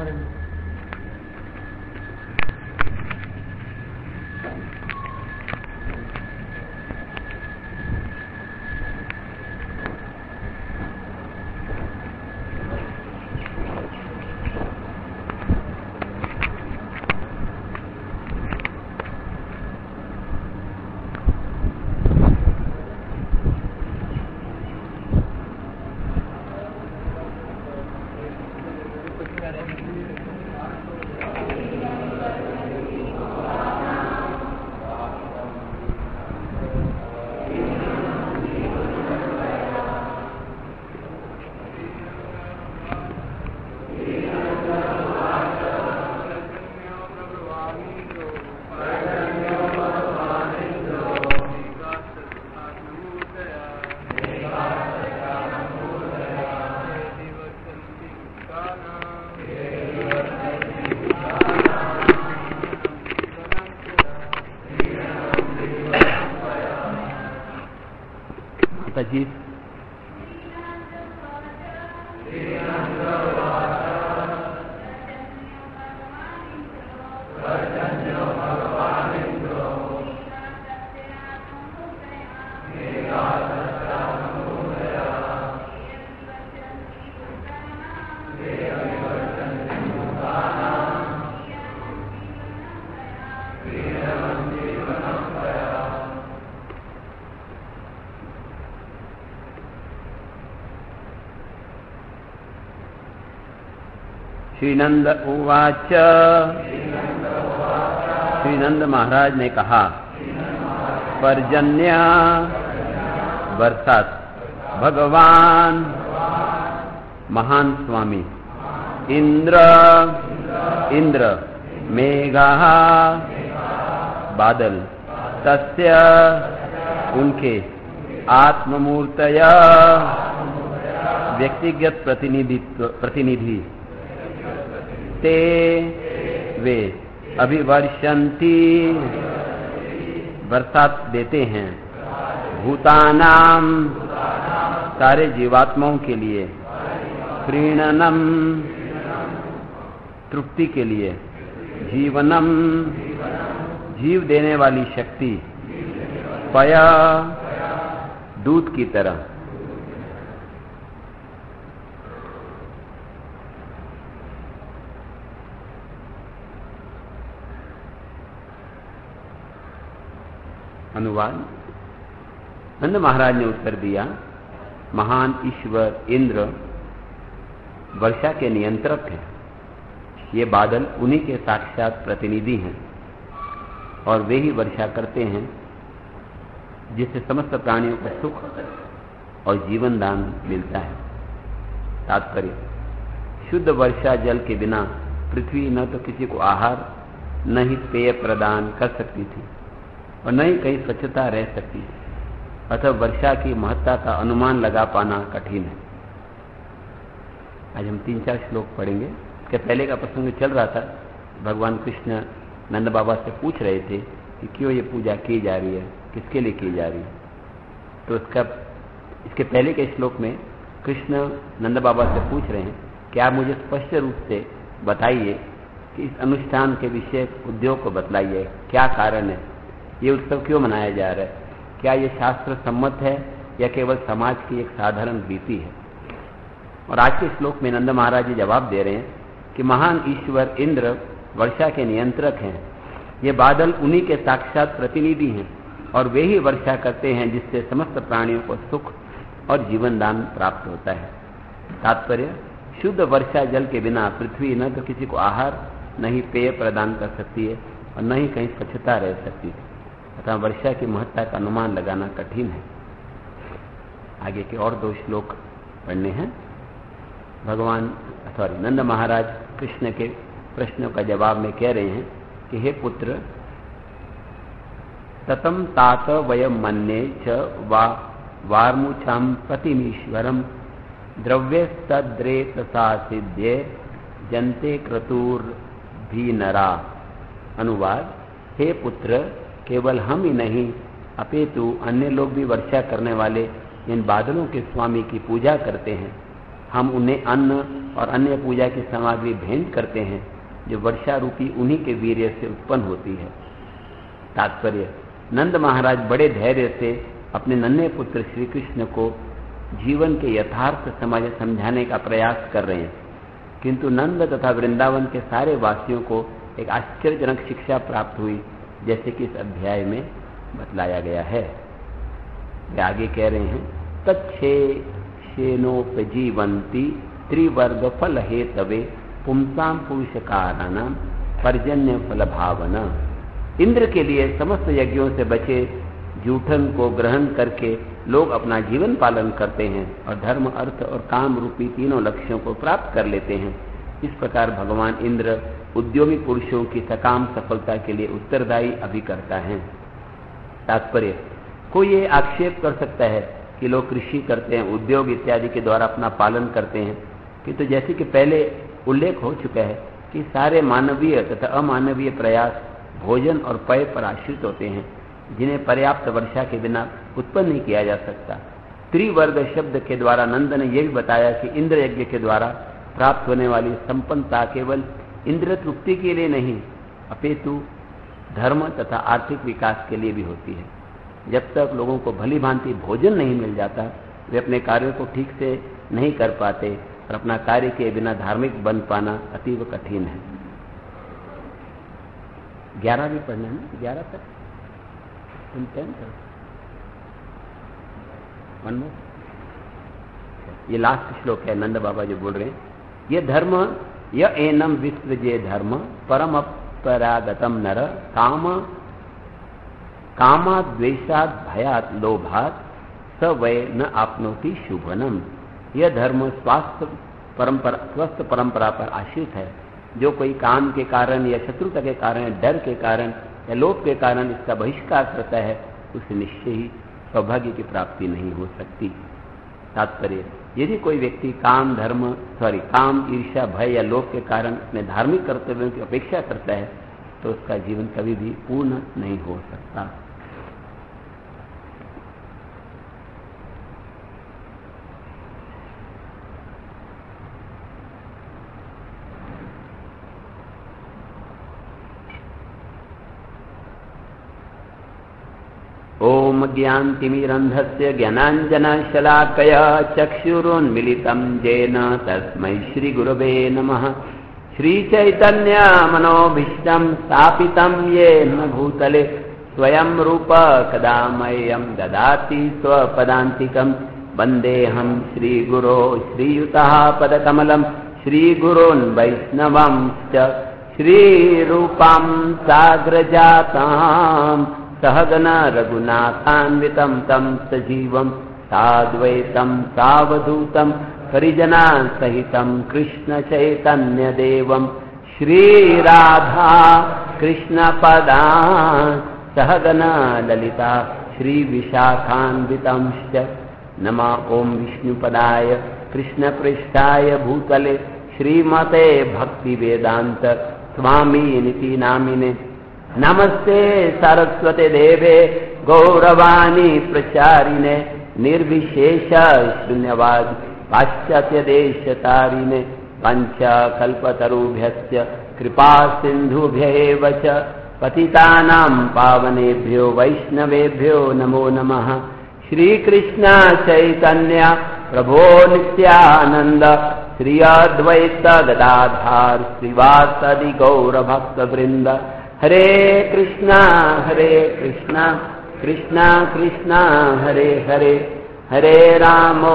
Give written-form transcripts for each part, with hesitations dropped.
जी श्रीनंद उवाच। श्रीनंद महाराज ने कहा, पर्जन्य बरसात, भगवान महान स्वामी, इंद्र मेघा बादल, तस्य उनके, आत्ममूर्तय व्यक्तिगत प्रतिनिधि, ते वे, अभिवर्षन्ति बरसात देते हैं, भूतानाम सारे जीवात्माओं के लिए, प्रीणनम तृप्ति के लिए, जीवनम जीव देने वाली शक्ति, पया दूध की तरह। अनुवाद। नंद महाराज ने उत्तर दिया, महान ईश्वर इंद्र वर्षा के नियंत्रक हैं। ये बादल उन्हीं के साक्षात प्रतिनिधि हैं और वे ही वर्षा करते हैं जिससे समस्त प्राणियों को सुख और जीवन दान मिलता है। तात्पर्य, शुद्ध वर्षा जल के बिना पृथ्वी न तो किसी को आहार न ही पेय प्रदान कर सकती थी और न ही कहीं स्वच्छता रह सकती है। अतः वर्षा की महत्ता का अनुमान लगा पाना कठिन है। आज हम 3-4 श्लोक पढ़ेंगे। इसके पहले का प्रसंग चल रहा था, भगवान कृष्ण नंद बाबा से पूछ रहे थे कि क्यों ये पूजा की जा रही है, किसके लिए की जा रही है। तो इसके पहले के श्लोक में कृष्ण नंद बाबा से पूछ रहे हैं कि आप मुझे स्पष्ट रूप से बताइए कि इस अनुष्ठान के विषय उद्योग को बतलाइए, क्या कारण है, ये उत्सव क्यों मनाया जा रहा है, क्या ये शास्त्र सम्मत है या केवल समाज की एक साधारण रीति है। और आज के श्लोक में नंद महाराज जी जवाब दे रहे हैं कि महान ईश्वर इंद्र वर्षा के नियंत्रक हैं। ये बादल उन्हीं के साक्षात प्रतिनिधि हैं और वे ही वर्षा करते हैं जिससे समस्त प्राणियों को सुख और जीवन दान प्राप्त होता है। तात्पर्य, शुद्ध वर्षा जल के बिना पृथ्वी न तो किसी को आहार न ही पेय प्रदान कर सकती है और न ही कहीं स्वच्छता रह सकती है। अतः वर्षा की महत्ता का अनुमान लगाना कठिन है। आगे के और 2 श्लोक पढ़ने हैं। नंद महाराज कृष्ण के प्रश्नों का जवाब में कह रहे हैं कि हे पुत्र, ततम तात वयम मन्ये च वार्मुचाम प्रतिमीश्वरम द्रव्य तद्रेतसा सिद्धे जन्ते क्रतुर्भी नरा। अनुवाद, हे पुत्र, केवल हम ही नहीं अपितु अन्य लोग भी वर्षा करने वाले इन बादलों के स्वामी की पूजा करते हैं हम उन्हें अन्न और अन्य पूजा की सामग्री भेंट करते हैं जो वर्षा रूपी उन्हीं के वीर्य से उत्पन्न होती है। तात्पर्य, नंद महाराज बड़े धैर्य से अपने नन्हे पुत्र श्री कृष्ण को जीवन के यथार्थ समझाने का प्रयास कर रहे हैं, किंतु नंद तथा वृंदावन के सारे वासियों को एक आश्चर्यजनक शिक्षा प्राप्त हुई, जैसे कि इस अध्याय में बतलाया गया है। वे आगे कह रहे हैं, तच्छे शेनोपजीवंती त्रिवर्ग फल हेतवे पुंसाम पुरुषकाराणाम पर्जन्य फल भावना। इंद्र के लिए समस्त यज्ञों से बचे जूठन को ग्रहण करके लोग अपना जीवन पालन करते हैं और धर्म, अर्थ और काम रूपी तीनों लक्ष्यों को प्राप्त कर लेते हैं। इस प्रकार भगवान इंद्र उद्योगी पुरुषों की सकाम सफलता के लिए उत्तरदायी अभिकर्ता हैं। तात्पर्य, कोई ये आक्षेप कर सकता है कि लोग कृषि करते हैं, उद्योग इत्यादि के द्वारा अपना पालन करते हैं, किंतु जैसे कि पहले उल्लेख हो चुका है कि सारे मानवीय तथा अमानवीय प्रयास भोजन और पेय पर आश्रित होते हैं, जिन्हें पर्याप्त वर्षा के बिना उत्पन्न नहीं किया जा सकता। त्रिवर्ग शब्द के द्वारा नंद ने यह भी बताया कि इंद्र यज्ञ के द्वारा प्राप्त होने वाली संपन्नता केवल इंद्र तृप्ति के लिए नहीं, अपितु धर्म तथा आर्थिक विकास के लिए भी होती है। जब तक लोगों को भली भांति भोजन नहीं मिल जाता, वे अपने कार्यों को ठीक से नहीं कर पाते और अपना कार्य के बिना धार्मिक बन पाना अतीव कठिन है। 11 भी पढ़ना है ना, 11 तक तुम 10 करो। ये लास्ट श्लोक है, नंद बाबा जो बोल रहे हैं, ये धर्म य एनम विस्त्रजे धर्म परम अपरागतम नर कामाद द्वेषाद भयात लोभात स वै न आपनोति शुभनम। यह धर्म स्वस्थ परंपरा पर आश्रित है। जो कोई काम के कारण या शत्रुता के कारण, डर के कारण या लोभ के कारण इसका बहिष्कार करता है, उसे निश्चय ही सौभाग्य की प्राप्ति नहीं हो सकती। तात्पर्य, यदि कोई व्यक्ति काम ईर्ष्या, भय या लोभ के कारण अपने धार्मिक कर्तव्यों की अपेक्षा करता है, तो उसका जीवन कभी भी पूर्ण नहीं हो सकता। ओम ज्ञानतिमिरन्धस्य ज्ञानाञ्जनशलाकया चक्षुरुन्मिलितं येन तस्मै श्रीगुरवे नमः। श्रीचैतन्यमनोभीष्टं स्थापितं येन भूतले स्वयं रूप कदा मह्यं ददाति स्वपदान्तिकं। वन्देऽहं श्रीगुरो श्रीयुतः पदकमलं श्रीगुरोन् वैष्णवंश्च श्रीरूपां साग्रजाताम् सहगना रघुनाथान्वितं तं सजीवं साद्वैतं सावधूतं परिजना सहितं कृष्ण चैतन्य देवं श्रीराधा कृष्णपदान् सहगना ललिता श्रीविशाखान्वितंश्च। नमः ओं विष्णुपदाय कृष्णपृष्ठाय भूतले श्रीमते भक्तिवेदांत स्वामिनिति नामिने। नमस्ते सरस्वते देवे गौरवाणी प्रचारिणे निर्विशेष शून्यवाद पाश्चात्य देशतारिणे। पंचकल्पतरुभ्यश्च कृपा सिन्धुभ्यैव च पतितानां पावनेभ्यो वैष्णवेभ्यो नमो नमः। श्रीकृष्ण चैतन्य प्रभो नित्यानंद श्री अद्वैत गदाधर श्रीवासदि गौरभक्तवृंद। हरे कृष्णा कृष्णा कृष्णा हरे हरे, हरे रामो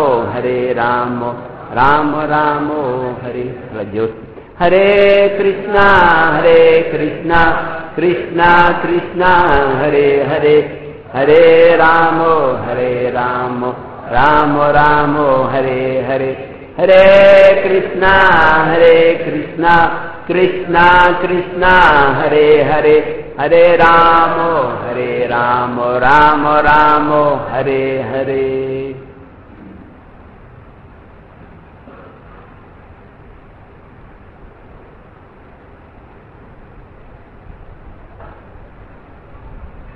राम रामो हरे हरे। हरे कृष्णा कृष्णा कृष्णा हरे हरे, हरे रामो राम रामो हरे हरे। हरे कृष्णा कृष्णा कृष्णा हरे हरे, हरे रामो राम रामो हरे हरे।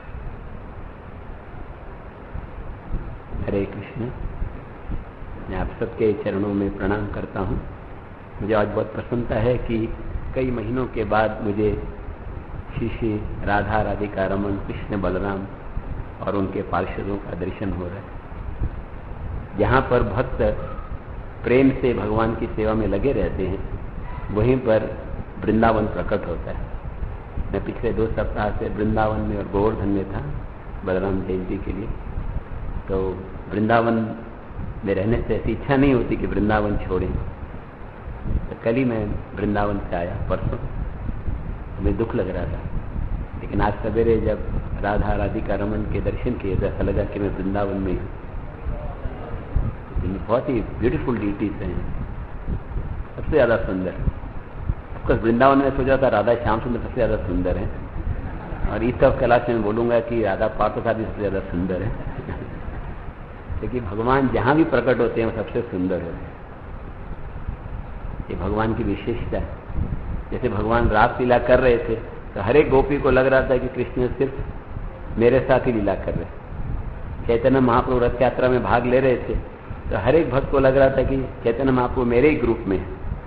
हरे कृष्ण। सबके चरणों में प्रणाम करता हूँ। मुझे आज बहुत प्रसन्नता है कि कई महीनों के बाद मुझे श्री श्री राधा राधिका रमन कृष्ण बलराम और उनके पार्षदों का दर्शन हो रहा है। जहाँ पर भक्त प्रेम से भगवान की सेवा में लगे रहते हैं, वहीं पर वृंदावन प्रकट होता है। मैं पिछले 2 सप्ताह से वृंदावन में और गोवर्धन में था बलराम जयंती के लिए। तो वृंदावन में रहने से ऐसी इच्छा नहीं होती कि वृंदावन छोड़ें। तो कल ही मैं वृंदावन से आया, परसों। मुझे दुख लग रहा था, लेकिन आज सवेरे जब राधा राधिका रमन के दर्शन किए तो ऐसा लगा कि मैं वृंदावन में हूँ। बहुत ही ब्यूटीफुल डिटीज हैं, सबसे ज्यादा सुंदर। ऑफकोर्स वृंदावन में सोचा था राधा श्याम सुंदर सबसे ज्यादा सुंदर है, और इस सब क्लास में बोलूंगा कि राधा पार्थसारथी सबसे ज्यादा सुंदर है। क्योंकि भगवान जहां भी प्रकट होते हैं वो सबसे सुंदर होते हैं। ये भगवान की विशेषता है। जैसे भगवान रासलीला कर रहे थे तो हर एक गोपी को लग रहा था कि कृष्ण सिर्फ मेरे साथ ही लीला कर रहे। चैतन्य महाप्रभु रथ यात्रा में भाग ले रहे थे तो हर एक भक्त को लग रहा था कि चैतन्य महाप्रभु मेरे ही ग्रुप में है।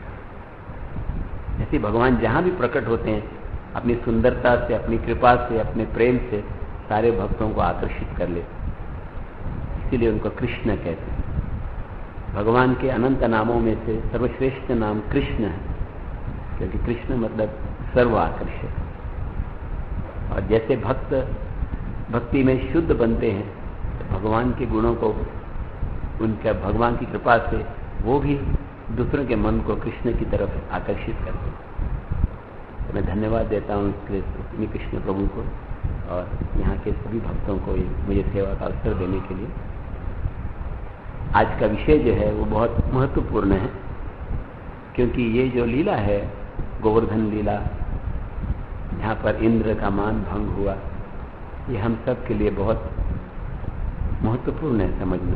ऐसे भगवान जहां भी प्रकट होते हैं अपनी सुंदरता से, अपनी कृपा से, अपने प्रेम से सारे भक्तों को आकर्षित कर लेते, इसीलिए उनको कृष्ण कहते हैं। भगवान के अनंत नामों में से सर्वश्रेष्ठ नाम कृष्ण है, क्योंकि कृष्ण मतलब सर्व आकर्षक। और जैसे भक्त भक्ति में शुद्ध बनते हैं तो भगवान के गुणों को, उनका भगवान की कृपा से वो भी दूसरों के मन को कृष्ण की तरफ आकर्षित करते हैं। तो मैं धन्यवाद देता हूँ श्री कृष्ण प्रभु को और यहाँ के सभी भक्तों को मुझे सेवा का अवसर देने के लिए। आज का विषय जो है वो बहुत महत्वपूर्ण है, क्योंकि ये जो लीला है गोवर्धन लीला, जहाँ पर इंद्र का मान भंग हुआ, ये हम सब के लिए बहुत महत्वपूर्ण है समझना।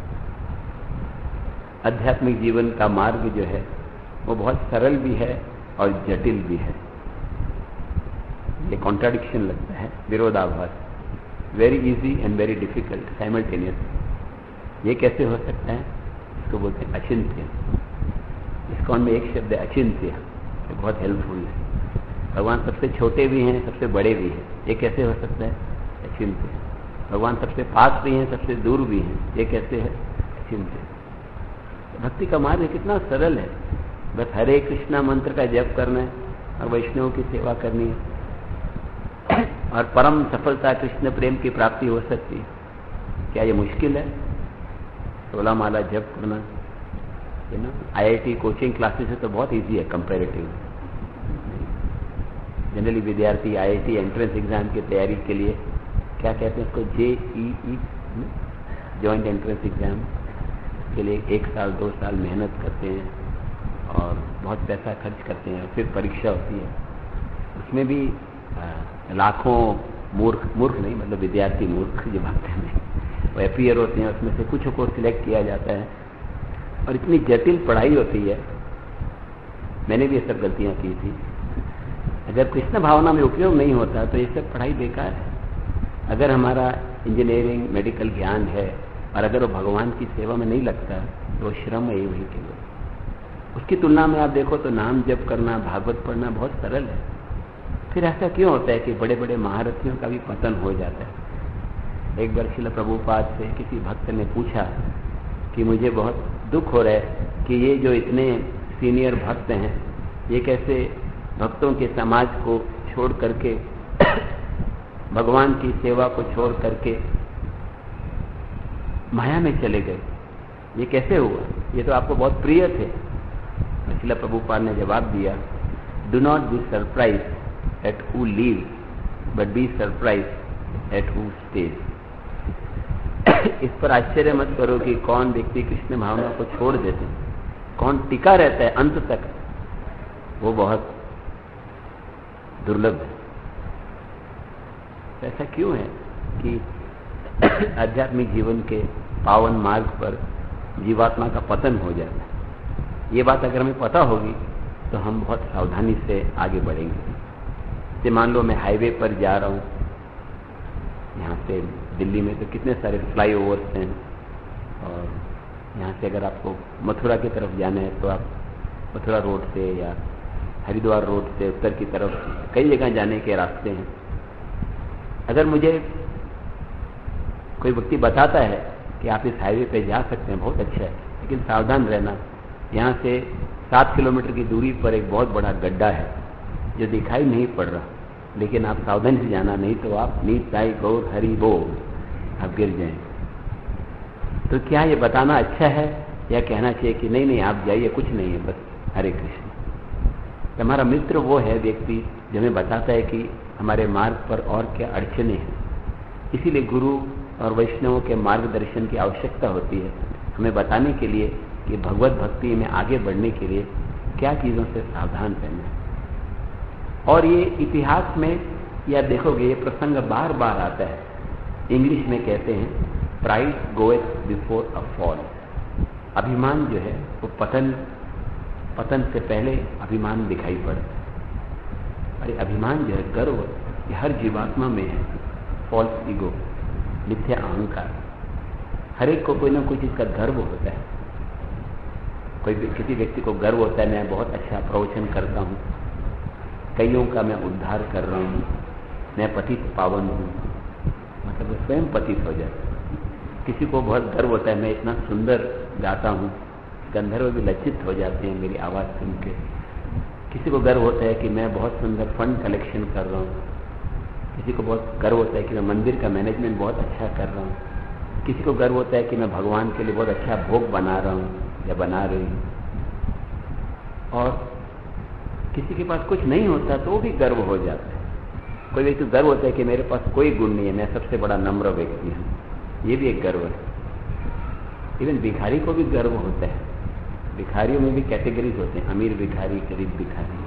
आध्यात्मिक जीवन का मार्ग जो है वो बहुत सरल भी है और जटिल भी है। ये कॉन्ट्राडिक्शन लगता है, विरोधाभास, very easy and very difficult simultaneously. ये कैसे हो सकता है? इसको बोलते हैं अचिंत्य। इसको में एक शब्द है अचिंत्य, ये बहुत हेल्पफुल है। भगवान सबसे छोटे भी हैं, सबसे बड़े भी हैं, ये कैसे हो सकता है? अचिंत्य। भगवान सबसे पास भी हैं, सबसे दूर भी हैं, ये कैसे है? अचिंत्य। भक्ति का मार्ग कितना सरल है, बस हरे कृष्णा मंत्र का जप करना है और वैष्णव की सेवा करनी है और परम सफलता कृष्ण प्रेम की प्राप्ति हो सकती है। क्या ये मुश्किल है? 16 माला जप करना, है ना? IIT कोचिंग क्लासेस है तो बहुत इजी है कंपैरेटिव। जनरली विद्यार्थी IIT एंट्रेंस एग्जाम की तैयारी के लिए क्या कहते हैं उसको, JEE, जॉइंट एंट्रेंस एग्जाम के लिए 1 साल 2 साल मेहनत करते हैं और बहुत पैसा खर्च करते हैं, फिर परीक्षा होती है। उसमें भी लाखों मूर्ख नहीं, मतलब विद्यार्थी मूर्ख जो भागते हैं वो अपीयर होते हैं, उसमें से कुछ को सिलेक्ट किया जाता है और इतनी जटिल पढ़ाई होती है। मैंने भी ये सब गलतियां की थी। अगर कृष्ण भावना में उपयोग नहीं होता तो ये सब पढ़ाई बेकार है। अगर हमारा इंजीनियरिंग मेडिकल ज्ञान है और अगर वो भगवान की सेवा में नहीं लगता तो श्रम है वही केवल। उसकी तुलना में आप देखो तो नाम जप करना, भागवत पढ़ना बहुत सरल है। फिर ऐसा क्यों होता है कि बड़े बड़े महारथियों का भी पतन हो जाता है? एक बार श्रील प्रभुपाद से किसी भक्त ने पूछा कि मुझे बहुत दुख हो रहा है कि ये जो इतने सीनियर भक्त हैं ये कैसे भक्तों के समाज को छोड़ करके भगवान की सेवा को छोड़ करके माया में चले गए, ये कैसे हुआ? ये तो आपको बहुत प्रिय थे। श्रील प्रभुपाद ने जवाब दिया, do not be surprise at who live but be surprise at who stage. इस पर आश्चर्य मत करो कि कौन व्यक्ति कृष्ण भावना को छोड़ देते हैं, कौन टिका रहता है अंत तक, वो बहुत दुर्लभ है। ऐसा क्यों है कि आध्यात्मिक जीवन के पावन मार्ग पर जीवात्मा का पतन हो जाता है? ये बात अगर हमें पता होगी तो हम बहुत सावधानी से आगे बढ़ेंगे। जैसे मान लो मैं हाईवे पर जा रहा हूँ, यहाँ से दिल्ली में तो कितने सारे फ्लाईओवर्स हैं और यहाँ से अगर आपको मथुरा की तरफ जाना है तो आप मथुरा रोड से या हरिद्वार रोड से उत्तर की तरफ कई जगह जाने के रास्ते हैं। अगर मुझे कोई व्यक्ति बताता है कि आप इस हाईवे पे जा सकते हैं, बहुत अच्छा है, लेकिन सावधान रहना, यहाँ से 7 किलोमीटर की दूरी पर एक बहुत बड़ा गड्ढा है जो दिखाई नहीं पड़ रहा, लेकिन आप सावधान से जाना, नहीं तो आप नीताई गौर हरि बोल आप गिर जाएंगे। तो क्या ये बताना अच्छा है या कहना चाहिए कि नहीं नहीं आप जाइए, कुछ नहीं है, बस हरे कृष्ण। हमारा मित्र वो है व्यक्ति जो हमें बताता है कि हमारे मार्ग पर और क्या अड़चने हैं। इसीलिए गुरु और वैष्णवों के मार्गदर्शन की आवश्यकता होती है, हमें बताने के लिए कि भगवत भक्ति में आगे बढ़ने के लिए क्या चीज़ों से सावधान रहना है। और ये इतिहास में या देखोगे ये प्रसंग बार बार आता है। इंग्लिश में कहते हैं pride goeth before a fall. अभिमान जो है वो पतन से पहले अभिमान दिखाई पड़ता है। अरे अभिमान जो है, गर्व, ये हर जीवात्मा में है। फॉल्स ईगो, मिथ्या अहंकार, हर एक को कोई ना कोई चीज का गर्व होता है। किसी व्यक्ति को गर्व होता है मैं बहुत अच्छा प्रवचन करता हूँ, कईयों का मैं उद्धार कर रहा हूँ, मैं पतित पावन हूँ, मतलब वो स्वयं पतित हो जाता है। किसी को बहुत गर्व होता है मैं इतना सुंदर गाता हूँ, गंधर्व भी लज्जित हो जाते हैं मेरी आवाज़ सुन के। किसी को गर्व होता है कि मैं बहुत सुंदर फंड कलेक्शन कर रहा हूँ, किसी को बहुत गर्व होता है कि मैं मंदिर का मैनेजमेंट बहुत अच्छा कर रहा हूँ, किसी को गर्व होता है कि मैं भगवान के लिए बहुत अच्छा भोग बना रहा हूँ या बना रही हूँ। और किसी के पास कुछ नहीं होता तो वो भी गर्व हो जाता है। कोई व्यक्ति गर्व होता है कि मेरे पास कोई गुण नहीं है, मैं सबसे बड़ा नम्र व्यक्ति हूँ, ये भी एक गर्व है। इवन भिखारी को भी गर्व होता है। भिखारियों में भी कैटेगरीज होते हैं, अमीर भिखारी, गरीब भिखारी।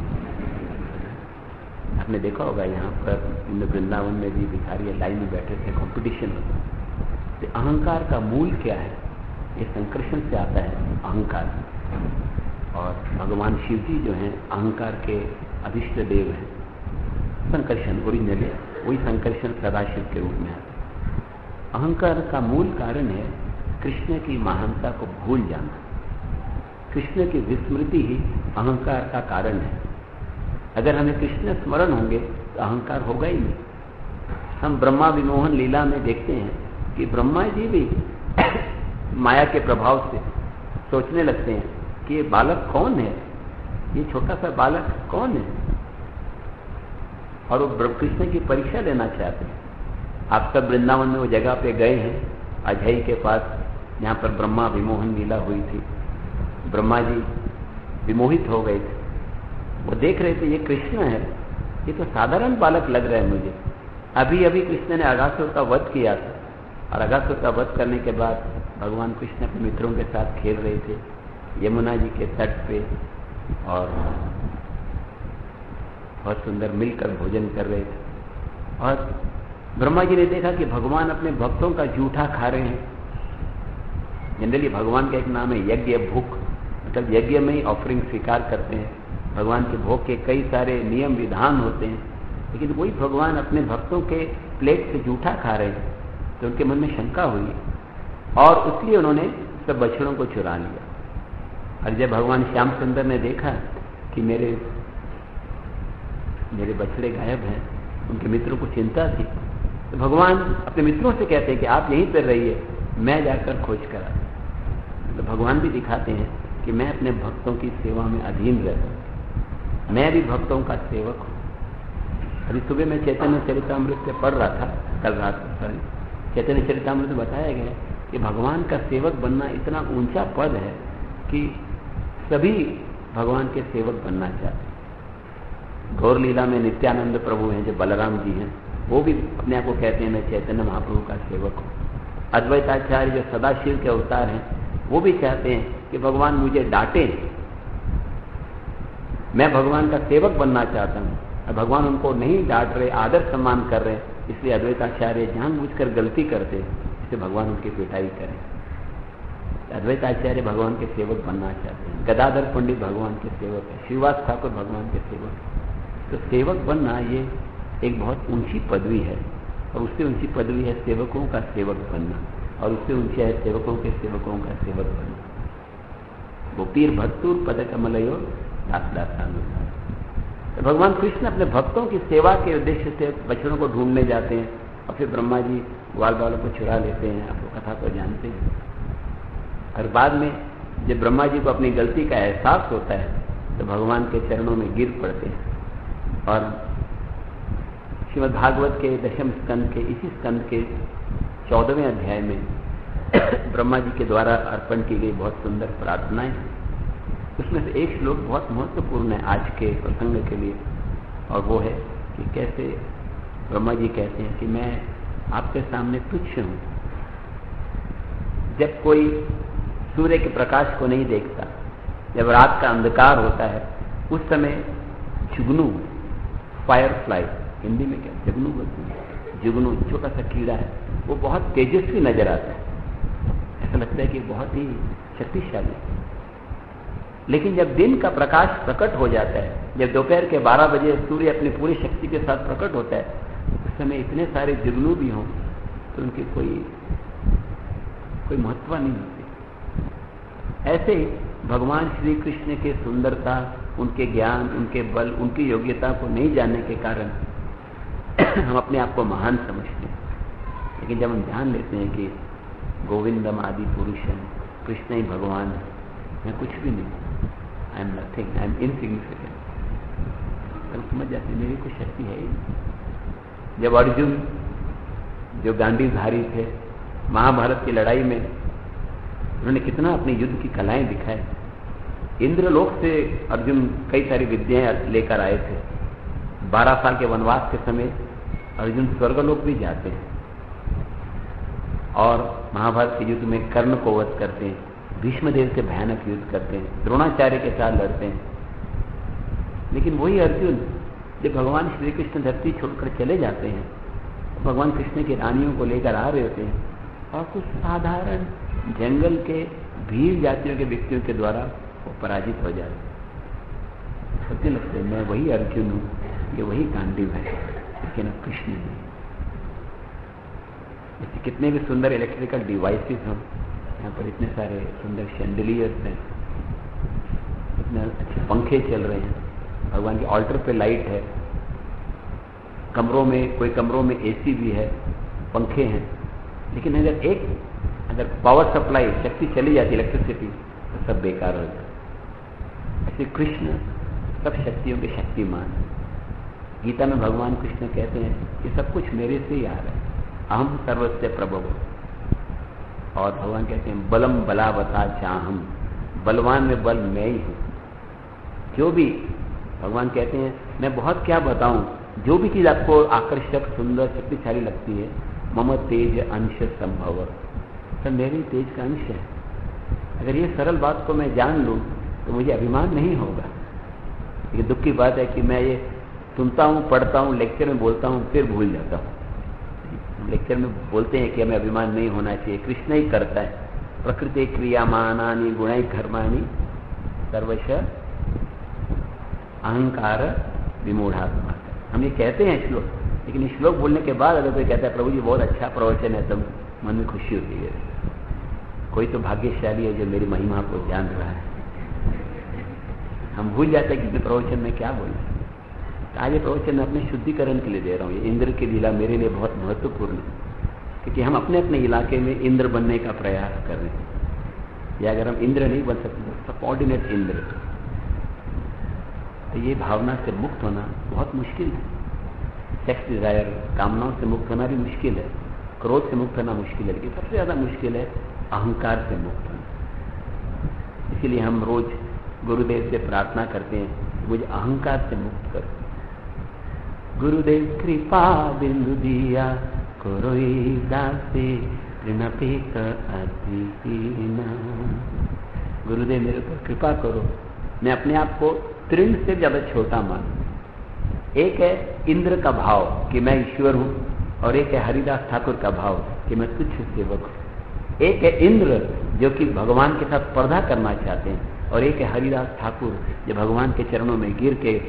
आपने देखा होगा यहाँ पर वृंदावन में भी भिखारी लाइन में बैठे थे, कंपटीशन होता है। तो अहंकार का मूल क्या है? ये संकर्षण से आता है, अहंकार। और भगवान शिव जी जो हैं अहंकार के अधिष्ट देव हैं। संकर्षण ओरिजिनली वही संकर्षण सदाशिव के रूप में आता है। अहंकार का मूल कारण है कृष्ण की महानता को भूल जाना। कृष्ण की विस्मृति ही अहंकार का कारण है। अगर हमें कृष्ण स्मरण होंगे तो अहंकार होगा ही नहीं। हम ब्रह्मा विमोहन लीला में देखते हैं कि ब्रह्मा जी भी माया के प्रभाव से सोचने लगते हैं कि ये बालक कौन है, ये छोटा सा बालक कौन है, और वो कृष्ण की परीक्षा लेना चाहते हैं। आप सब वृंदावन में वो जगह पे गए हैं, अजय के पास, जहाँ पर ब्रह्मा विमोहन लीला हुई थी। ब्रह्मा जी विमोहित हो गए थे, वो देख रहे थे ये कृष्ण है, ये तो साधारण बालक लग रहा है मुझे। अभी अभी कृष्ण ने अगासुर का वध किया था, और अगासुर का वध करने के बाद भगवान कृष्ण अपने मित्रों के साथ खेल रहे थे यमुना जी के तट पे, और बहुत सुंदर मिलकर भोजन कर रहे थे। और ब्रह्मा जी ने देखा कि भगवान अपने भक्तों का जूठा खा रहे हैं। जनरली भगवान का एक नाम है यज्ञ भूख, मतलब यज्ञ में ही ऑफरिंग स्वीकार करते हैं। भगवान के भोग के कई सारे नियम विधान होते हैं, लेकिन वही भगवान अपने भक्तों के प्लेट से जूठा खा रहे हैं। तो उनके मन में शंका हुई, और इसलिए उन्होंने सब बछड़ों को चुरा लिया। और जब भगवान श्याम सुंदर ने देखा कि मेरे बछड़े गायब हैं, उनके मित्रों को चिंता थी, तो भगवान अपने मित्रों से कहते हैं कि आप यहीं पर रहिए, मैं जाकर खोज करा। तो भगवान भी दिखाते हैं कि मैं अपने भक्तों की सेवा में अधीन रहता हूँ, मैं भी भक्तों का सेवक हूँ। अभी सुबह मैं चैतन्य चरितामृत से पढ़ रहा था, कल रात को चैतन्य चरितामृत में बताया गया कि भगवान का सेवक बनना इतना ऊंचा पद है कि सभी भगवान के सेवक बनना चाहते हैं। गौर लीला में नित्यानंद प्रभु हैं जो बलराम जी हैं, वो भी अपने आप को कहते हैं मैं चैतन्य महाप्रभु का सेवक हूँ। अद्वैताचार्य जो सदाशिव के अवतार हैं, वो भी चाहते हैं कि भगवान मुझे डांटे, मैं भगवान का सेवक बनना चाहता हूँ। और भगवान उनको नहीं डांट रहे, आदर सम्मान कर रहे, इसलिए अद्वैताचार्य जानबूझकर गलती करते, इसलिए भगवान उनकी पिटाई करें। अद्वैताचार्य भगवान के सेवक बनना चाहते हैं। गदाधर पंडित भगवान के सेवक है, श्रीवास ठाकुर भगवान के सेवक है। तो सेवक बनना ये एक बहुत ऊंची पदवी है, और उससे ऊंची पदवी है सेवकों का सेवक बनना। और उससे ऊंचे है सेवकों के सेवकों का सेवक बनो। गोपीर भक्तुर पद कमलयो दास दासानुसार। तो भगवान कृष्ण अपने भक्तों की सेवा के उद्देश्य से बछड़ों को ढूंढने जाते हैं और फिर ब्रह्मा जी ग्वाल बालों को चुरा लेते हैं। आप वो कथा तो जानते हैं। और बाद में जब ब्रह्मा जी को अपनी गलती का एहसास होता है तो भगवान के चरणों में गिर पड़ते हैं। और श्रीमद् भागवत के 10वें स्कंद के इसी स्कंद के 14वें अध्याय में ब्रह्मा जी के द्वारा अर्पण की गई बहुत सुंदर प्रार्थनाएं हैं। उसमें से एक श्लोक बहुत महत्वपूर्ण है आज के प्रसंग के लिए, और वो है कि कैसे ब्रह्मा जी कहते हैं कि मैं आपके सामने तुच्छ हूं। जब कोई सूर्य के प्रकाश को नहीं देखता, जब रात का अंधकार होता है, उस समय जुगनू, फायरफ्लाई हिंदी में क्या जुगनू बोलते हैं, जुगनू छोटा सा कीड़ा है, वो बहुत तेजस्वी नजर आता है। ऐसा लगता है कि बहुत ही शक्तिशाली। लेकिन जब दिन का प्रकाश प्रकट हो जाता है, जब दोपहर के 12 बजे सूर्य अपनी पूरी शक्ति के साथ प्रकट होता है, उस समय इतने सारे जुगनू भी हों तो उनकी कोई महत्व नहीं होती। ऐसे ही भगवान श्री कृष्ण के सुंदरता, उनके ज्ञान, उनके बल, उनकी योग्यता को नहीं जानने के कारण हम अपने आप को महान समझते हैं। लेकिन जब हम ध्यान लेते हैं कि गोविंदम आदि पुरुषम, कृष्ण ही भगवान है, मैं कुछ भी नहीं, I am nothing, I am insignificant, तब समझ जाते मेरी कोई शक्ति है ही नहीं। जब अर्जुन जो गांडीवधारी थे, महाभारत की लड़ाई में उन्होंने कितना अपनी युद्ध की कलाएं दिखाई। इंद्रलोक से अर्जुन कई सारी विद्याएं लेकर आए थे। 12 साल के वनवास के समय अर्जुन स्वर्गलोक भी जाते हैं और महाभारत के युद्ध में कर्ण को वध करते हैं, भीष्मदेव से भयानक युद्ध करते हैं, द्रोणाचार्य के साथ लड़ते हैं। लेकिन वही अर्जुन जब भगवान श्री कृष्ण धरती छोड़कर चले जाते हैं, तो भगवान कृष्ण की रानियों को लेकर आ रहे होते हैं और कुछ साधारण जंगल के भीड़ जातियों के व्यक्तियों के द्वारा वो पराजित हो जाते। सत्य लगते हैं मैं वही अर्जुन हूं, ये वही गांडीव है, लेकिन अब कृष्ण नहीं। जैसे कितने भी सुंदर इलेक्ट्रिकल डिवाइसेस हों, यहाँ पर इतने सारे सुंदर शैंडलियर्स हैं, इतने अच्छे पंखे चल रहे हैं, भगवान के ऑल्टर पे लाइट है, कमरों में कोई कमरों में एसी भी है, पंखे हैं, लेकिन अगर पावर सप्लाई शक्ति चली जाती, इलेक्ट्रिसिटी, तो सब बेकार हो जाए। ऐसे कृष्ण सब शक्तियों के शक्तिमान है। गीता में भगवान कृष्ण कहते हैं कि सब कुछ मेरे से ही आ रहा है, अहम सर्वस्य प्रभव। और भगवान कहते हैं बलम बलावता चाहम, बलवान में बल मैं ही हूं। जो भी भगवान कहते हैं मैं बहुत क्या बताऊं, जो भी चीज आपको आकर्षक, सुंदर, शक्तिशाली लगती है, मम तेज अंश संभव, सब मेरे तेज का अंश है। अगर ये सरल बात को मैं जान लूं तो मुझे अभिमान नहीं होगा। ये दुख की बात है कि मैं ये सुनता हूं, पढ़ता हूं, लेक्चर में बोलता हूं, फिर भूल जाता हूं। लेक्चर में बोलते हैं कि हमें अभिमान नहीं होना चाहिए, कृष्ण ही करता है। प्रकृति क्रियामानानि गुणाई कर्माणि सर्वश अहंकार विमूढ़ात्मा। हम ये कहते हैं श्लोक, लेकिन इस श्लोक बोलने के बाद अगर कोई कहता है प्रभु जी बहुत अच्छा प्रवचन है, तब मन में खुशी होती है, कोई तो भाग्यशाली है जो मेरी महिमा को जान रहा है। हम भूल जाते हैं कि प्रवचन में क्या बोले। आज ये प्रवचन मैं अपने शुद्धिकरण के लिए दे रहा हूँ। ये इंद्र की लीला मेरे लिए बहुत महत्वपूर्ण है, क्योंकि हम अपने अपने इलाके में इंद्र बनने का प्रयास कर रहे हैं, या अगर हम इंद्र नहीं बन सकते तो सबऑर्डिनेट इंद्र। तो ये भावना से मुक्त होना बहुत मुश्किल है। सेक्स डिजायर, कामनाओं से मुक्त होना भी मुश्किल है, क्रोध से मुक्त होना मुश्किल है, लेकिन सबसे ज्यादा मुश्किल है अहंकार से मुक्त होना। इसीलिए हम रोज गुरुदेव से प्रार्थना करते हैं मुझे अहंकार से मुक्त कर। गुरुदेव कृपा बिंदु दिया कोरोई दासे ऋणपिक अतिहीना। गुरुदेव मेरे ऊपर कृपा करो, मैं अपने आप को तृण से ज्यादा छोटा मानूं। एक है इंद्र का भाव कि मैं ईश्वर हूं, और एक है हरिदास ठाकुर का भाव कि मैं तुच्छ सेवक हूं। एक है इंद्र जो कि भगवान के साथ स्पर्धा करना चाहते हैं, और एक है हरिदास ठाकुर जो भगवान के चरणों में गिर के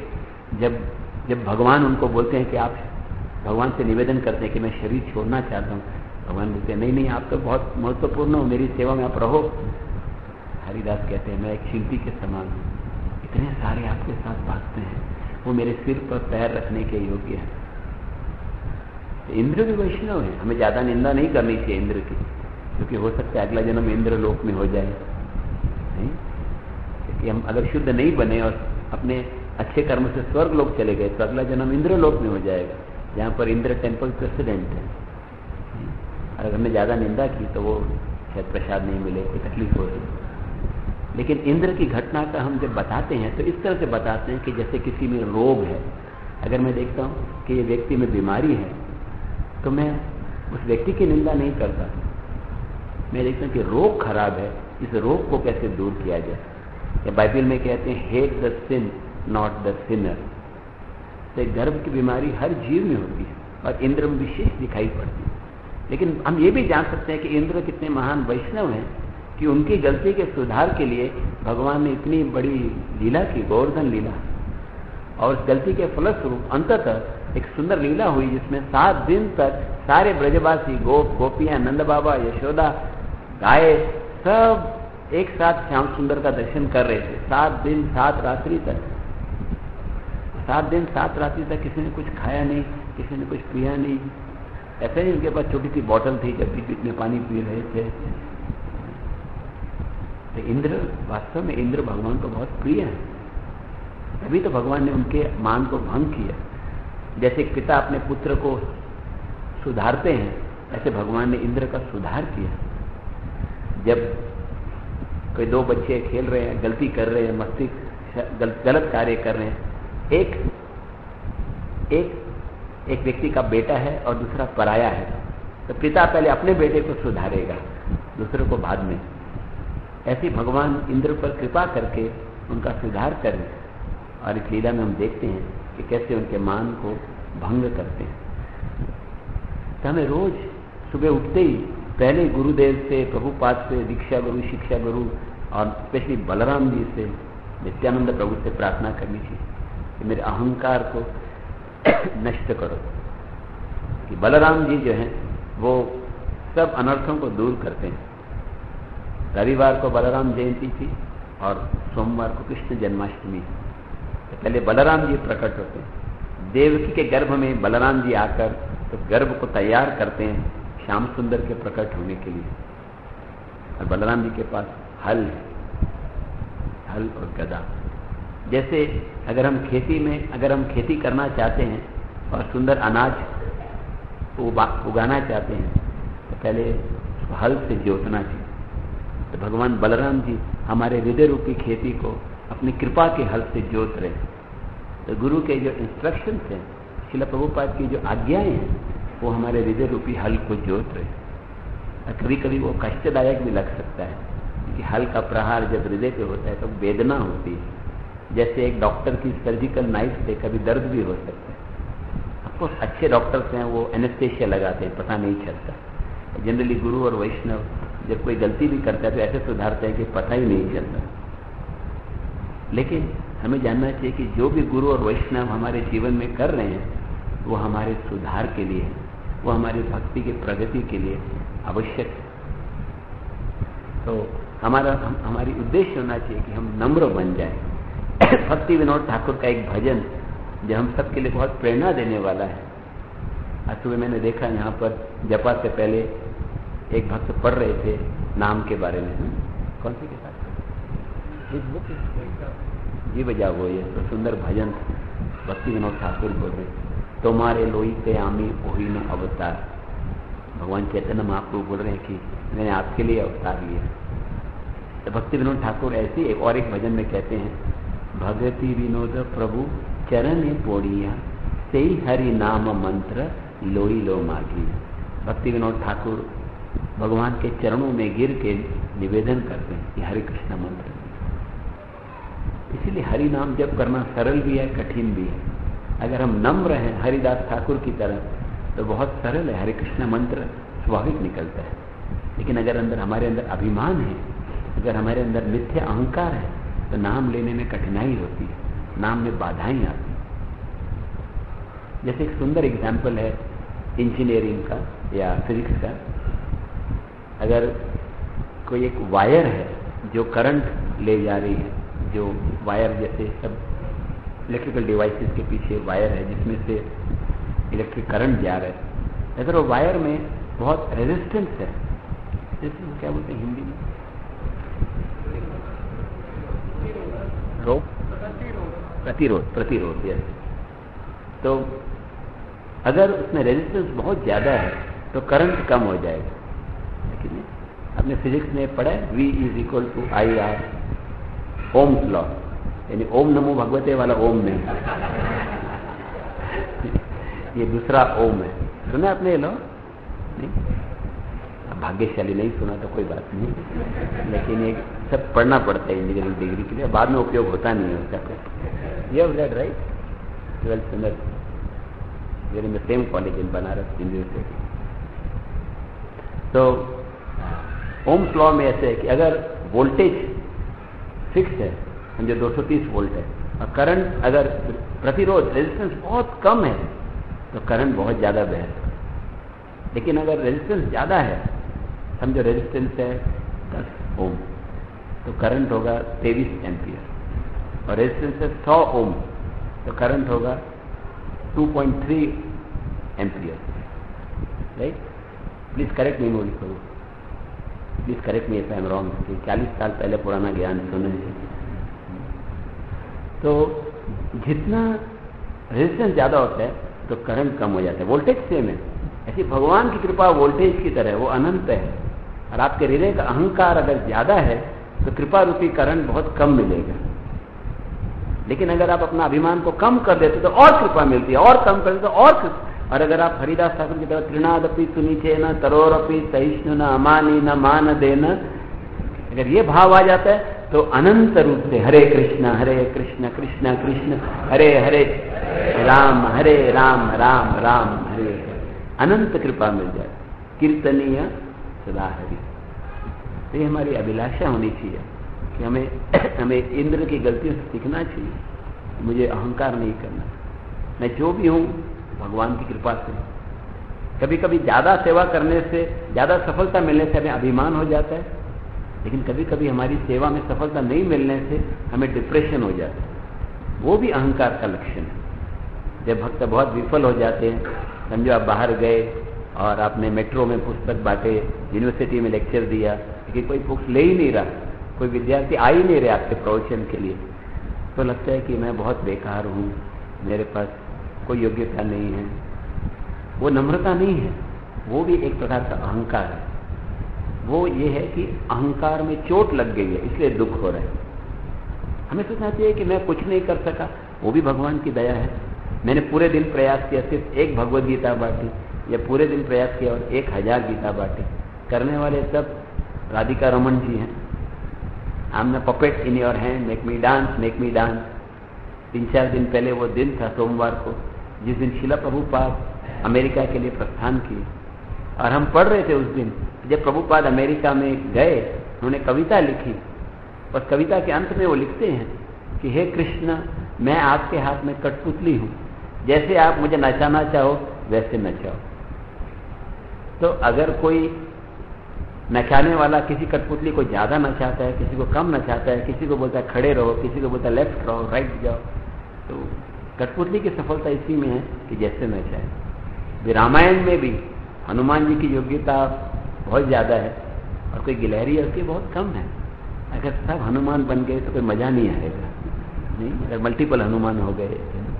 जब भगवान उनको बोलते हैं कि आप भगवान से निवेदन करते हैं कि मैं शरीर छोड़ना चाहता हूं, भगवान बोलते नहीं नहीं, आप तो बहुत महत्वपूर्ण हो, मेरी सेवा में आप रहो। हरिदास कहते हैं मैं एक शिल्पी के समान हूँ, इतने सारे आपके साथ भागते हैं, वो मेरे सिर पर पैर रखने के योग्य है। तो इंद्र भी वैष्णव है, हमें ज्यादा निंदा नहीं करनी चाहिए इंद्र की, क्योंकि हो सकता है अगला जन्म इंद्र लोक में हो जाए, नहीं? क्योंकि हम अगर शुद्ध नहीं बने और अपने अच्छे कर्म से स्वर्ग लोक चले गए तो अगला जन्म इंद्र लोक में हो जाएगा, जहां पर इंद्र टेम्पल प्रेसिडेंट है। अगर हमने ज्यादा निंदा की तो वो शायद प्रसाद नहीं मिले, कोई तकलीफ हो रही। लेकिन इंद्र की घटना का हम जब बताते हैं तो इस तरह से बताते हैं कि जैसे किसी में रोग है, अगर मैं देखता हूं कि ये व्यक्ति में बीमारी है तो मैं उस व्यक्ति की निंदा नहीं करता, मैं देखता हूं कि रोग खराब है, इस रोग को कैसे दूर किया जाए। या बाइबल में कहते हैं hate the sin not the sinner. तो गर्भ की बीमारी हर जीव में होती है और इंद्र में विशेष दिखाई पड़ती है। लेकिन हम ये भी जान सकते हैं कि इंद्र कितने महान वैष्णव हैं कि उनकी गलती के सुधार के लिए भगवान ने इतनी बड़ी लीला की, गोवर्धन लीला, और उस गलती के फलस्वरूप अंततः एक सुंदर लीला हुई जिसमें 7 दिन तक सारे ब्रजवासी, गोप गोपियां, नंद बाबा, यशोदा, गाय, सब एक साथ श्याम सुंदर का दर्शन कर रहे थे 7 दिन 7 रात्रि तक। 7 दिन 7 रात्रि तक किसी ने कुछ खाया नहीं, किसी ने कुछ पिया नहीं। ऐसे ही उनके पास छोटी सी बोतल थी, जब बीच बीच में पानी पी रहे थे। तो इंद्र, वास्तव में इंद्र भगवान को बहुत प्रिय है, तभी तो भगवान ने उनके मान को भंग किया। जैसे पिता अपने पुत्र को सुधारते हैं, ऐसे भगवान ने इंद्र का सुधार किया। जब कोई 2 बच्चे खेल रहे हैं, गलती कर रहे हैं, मस्तिष्क गलत कार्य कर रहे हैं, एक व्यक्ति का बेटा है और दूसरा पराया है, तो पिता पहले अपने बेटे को सुधारेगा, दूसरे को बाद में। ऐसे भगवान इंद्र पर कृपा करके उनका सुधार करें, और इस लीला में हम देखते हैं कि कैसे उनके मान को भंग करते हैं। तो हमें रोज सुबह उठते ही पहले गुरुदेव से, प्रभुपाद से, दीक्षा गुरु, शिक्षा गुरु और स्पेशली बलराम जी से, नित्यानंद प्रभु से प्रार्थना करनी चाहिए कि मेरे अहंकार को नष्ट करो। कि बलराम जी जो हैं वो सब अनर्थों को दूर करते हैं। रविवार को बलराम जयंती थी और सोमवार को कृष्ण जन्माष्टमी। तो पहले बलराम जी प्रकट होते हैं, देवकी के गर्भ में बलराम जी आकर तो गर्भ को तैयार करते हैं श्याम सुंदर के प्रकट होने के लिए। और बलराम जी के पास हल है, हल और गदा। जैसे अगर हम खेती करना चाहते हैं और सुंदर अनाज उगाना चाहते हैं तो पहले हल से जोतना चाहिए। तो भगवान बलराम जी हमारे हृदय रूपी खेती को अपनी कृपा के हल से जोत रहे। तो गुरु के जो इंस्ट्रक्शंस हैं, श्रील प्रभुपाद की जो आज्ञाएं हैं, वो हमारे हृदय रूपी हल को जोत रहे। और कभी कभी वो कष्टदायक भी लग सकता है, क्योंकि हल का प्रहार जब हृदय पे होता है तो वेदना होती है। जैसे एक डॉक्टर की सर्जिकल नाइफ से कभी दर्द भी हो सकता है। ऑफकोर्स अच्छे डॉक्टर्स हैं वो एनेस्थेशिया लगाते हैं, पता नहीं चलता। जनरली गुरु और वैष्णव जब कोई गलती भी करता है तो ऐसे सुधारते हैं कि पता ही नहीं चलता। लेकिन हमें जानना चाहिए कि जो भी गुरु और वैष्णव हमारे जीवन में कर रहे हैं वो हमारे सुधार के लिए है, वो हमारी भक्ति की प्रगति के लिए आवश्यक है। तो हमारी उद्देश्य होना चाहिए कि हम नम्र बन जाएं। भक्ति विनोद ठाकुर का एक भजन जो हम सबके लिए बहुत प्रेरणा देने वाला है। आज सुबह मैंने देखा यहाँ पर जपा से पहले एक भक्त पढ़ रहे थे नाम के बारे में। कौन सी किताब? जी बजा वो ये तो सुंदर भजन भक्ति विनोद ठाकुर बोल रहे, तुम्हारे लोई ते आमी ओही न अवतार। भगवान चैतन्य महाप्रभु बोल रहे हैं कि मैंने आपके लिए अवतार लिया। तो भक्ति विनोद ठाकुर ऐसी एक और एक भजन में कहते हैं, भगति विनोद प्रभु चरण पोड़िया से हरि नाम मंत्र लोई लो मागी। भक्ति विनोद ठाकुर भगवान के चरणों में गिर के निवेदन करते हैं कि हरे कृष्ण मंत्र। इसीलिए हरि नाम जप करना सरल भी है, कठिन भी है। अगर हम नम्र हैं हरिदास ठाकुर की तरह तो बहुत सरल है, हरे कृष्ण मंत्र स्वाभाविक निकलता है। लेकिन अगर हमारे अंदर अभिमान है, अगर हमारे अंदर मिथ्या अहंकार है तो नाम लेने में कठिनाई होती है, नाम में बाधाएं आती हैं। जैसे एक सुंदर एग्जाम्पल है इंजीनियरिंग का, या फिजिक्स का, अगर कोई एक वायर है जो करंट ले जा रही है, जो वायर जैसे सब इलेक्ट्रिकल डिवाइसेस के पीछे वायर है जिसमें से इलेक्ट्रिक करंट जा रहा है, अगर वो वायर में बहुत रेजिस्टेंस है, जैसे क्या बोलते हैं हिंदी में, प्रतिरोध यस, तो अगर उसमें रेजिस्टेंस बहुत ज्यादा है तो करंट कम हो जाएगा। लेकिन आपने फिजिक्स में पढ़ा है V = IR, ओम्स लॉ, यानी ओम नमो भगवते वाला ओम नहीं, ये दूसरा ओम है। सुना आपने ये लॉ? नहीं, भाग्यशाली नहीं सुना तो कोई बात नहीं, लेकिन ये सब पढ़ना पड़ता है इंजीनियरिंग डिग्री के लिए, बाद में उपयोग होता नहीं है उसका। You have read right 12th standard, we are in the same college in Banaras University। तो ओम्स लॉ में ऐसे है कि अगर वोल्टेज फिक्स है, समझो 230 वोल्ट है, और करंट अगर प्रतिरोध रेजिस्टेंस बहुत कम है तो करंट बहुत ज्यादा बहेगा। लेकिन अगर रेजिस्टेंस ज्यादा है, समझो रेजिस्टेंस है 10 ओम, तो करंट होगा 23 एम्पियर, और रेजिस्टेंस है 100 ओम, तो करंट होगा 2.3 ampere. Right? Please correct me मोदी करो, please correct me if I am wrong. 40 साल पहले पुराना ज्ञान सुने हैं। तो जितना रेजिस्टेंस ज्यादा होता है तो करंट कम हो जाता है। वोल्टेज सेम है, ऐसी भगवान की कृपा वोल्टेज की तरह, वो अनंत है, और आपके हृदय का अहंकार अगर ज्यादा है तो कृपा रूपी करंट बहुत कम मिलेगा। लेकिन अगर आप अपना अभिमान को कम कर देते तो और कृपा मिलती है, और कम कर देते तो और अगर आप हरिदास ठाकुर की तरह त्रिनादपि सुनीचे न तरोरपि सहिष्णु न अमानी न मान देन, अगर ये भाव आ जाता है तो अनंत रूप से हरे कृष्ण कृष्ण कृष्ण हरे हरे राम हरे राम राम राम हरे हरे, अनंत कृपा मिल जाए। कीर्तनीय सदा हरि। तो ये हमारी अभिलाषा होनी चाहिए कि हमें इंद्र की गलतियों से सीखना चाहिए। मुझे अहंकार नहीं करना, मैं जो भी हूं भगवान की कृपा से। कभी कभी ज्यादा सेवा करने से, ज्यादा सफलता मिलने से हमें अभिमान हो जाता है, लेकिन कभी कभी हमारी सेवा में सफलता नहीं मिलने से हमें डिप्रेशन हो जाता है, वो भी अहंकार का लक्षण है। जब भक्त बहुत विफल हो जाते हैं, समझो आप बाहर गए और आपने मेट्रो में पुस्तक बांटे, यूनिवर्सिटी में लेक्चर दिया, लेकिन कोई बुक्स ले ही नहीं रहा, कोई विद्यार्थी आ ही नहीं रहे आपके प्रवचन के लिए, तो लगता है कि मैं बहुत बेकार हूँ, मेरे पास कोई योग्यता नहीं है। वो नम्रता नहीं है, वो भी एक प्रकार का अहंकार है। वो ये है कि अहंकार में चोट लग गई है, इसलिए दुख हो रहा है। हमें सोचना चाहिए कि मैं कुछ नहीं कर सका, वो भी भगवान की दया है। मैंने पूरे दिन प्रयास किया, सिर्फ एक भगवद गीता बांटी, या पूरे दिन प्रयास किया और 1000 गीता बांटी। करने वाले सब राधिका रमन जी हैं। I am the puppet in your hand, make me dance, make me dance. 3-4 दिन पहले वो दिन था, सोमवार को, जिस दिन शिला प्रभुपाद अमेरिका के लिए प्रस्थान किए, और हम पढ़ रहे थे उस दिन। जब प्रभुपाद अमेरिका में गए, उन्होंने कविता लिखी, और कविता के अंत में वो लिखते हैं कि हे कृष्ण, मैं आपके हाथ में कठपुतली हूं, जैसे आप मुझे नचाना चाहो वैसे नचाओ। तो अगर कोई नचाने वाला किसी कठपुतली को ज्यादा नचाता है, किसी को कम नचाता है, किसी को बोलता है खड़े रहो, किसी को बोलता है लेफ्ट रहो, राइट जाओ, तो कठपुतली की सफलता इसी में है कि जैसे नचाए। रामायण में भी हनुमान जी की योग्यता बहुत ज्यादा है और कोई गिलहरी है उसकी बहुत कम है। अगर सब हनुमान बन गए तो कोई मजा नहीं आएगा, नहीं? अगर मल्टीपल हनुमान हो गए,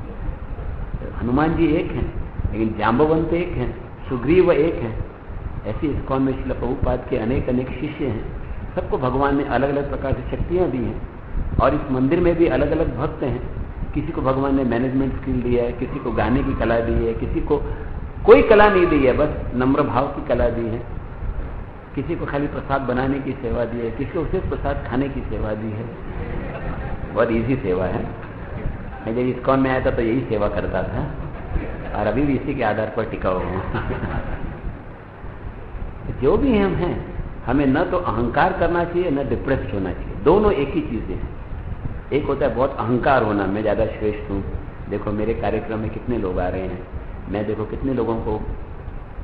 तो हनुमान जी एक हैं, लेकिन जाम्बवंत एक हैं, सुग्रीव एक हैं। ऐसी इस्कॉन में श्रील प्रभुपाद के अनेक अनेक शिष्य हैं। सबको भगवान ने अलग अलग प्रकार की शक्तियां दी हैं, और इस मंदिर में भी अलग अलग भक्त हैं। किसी को भगवान ने मैनेजमेंट स्किल दिया है, किसी को गाने की कला दी है, किसी को कोई कला नहीं दी है, बस नम्र भाव की कला दी है। किसी को खाली प्रसाद बनाने की सेवा दी है, किसी को सिर्फ प्रसाद खाने की सेवा दी है। बहुत इजी सेवा है। मैं जब इस्कॉन में आया था तो यही सेवा करता था, और अभी भी इसी के आधार पर टिका हुआ हूं। जो भी हम हैं, हमें न तो अहंकार करना चाहिए न डिप्रेस्ड होना चाहिए। दोनों एक ही चीजें हैं। एक होता है बहुत अहंकार होना, मैं ज्यादा श्रेष्ठ हूँ, देखो मेरे कार्यक्रम में कितने लोग आ रहे हैं, मैं देखो कितने लोगों को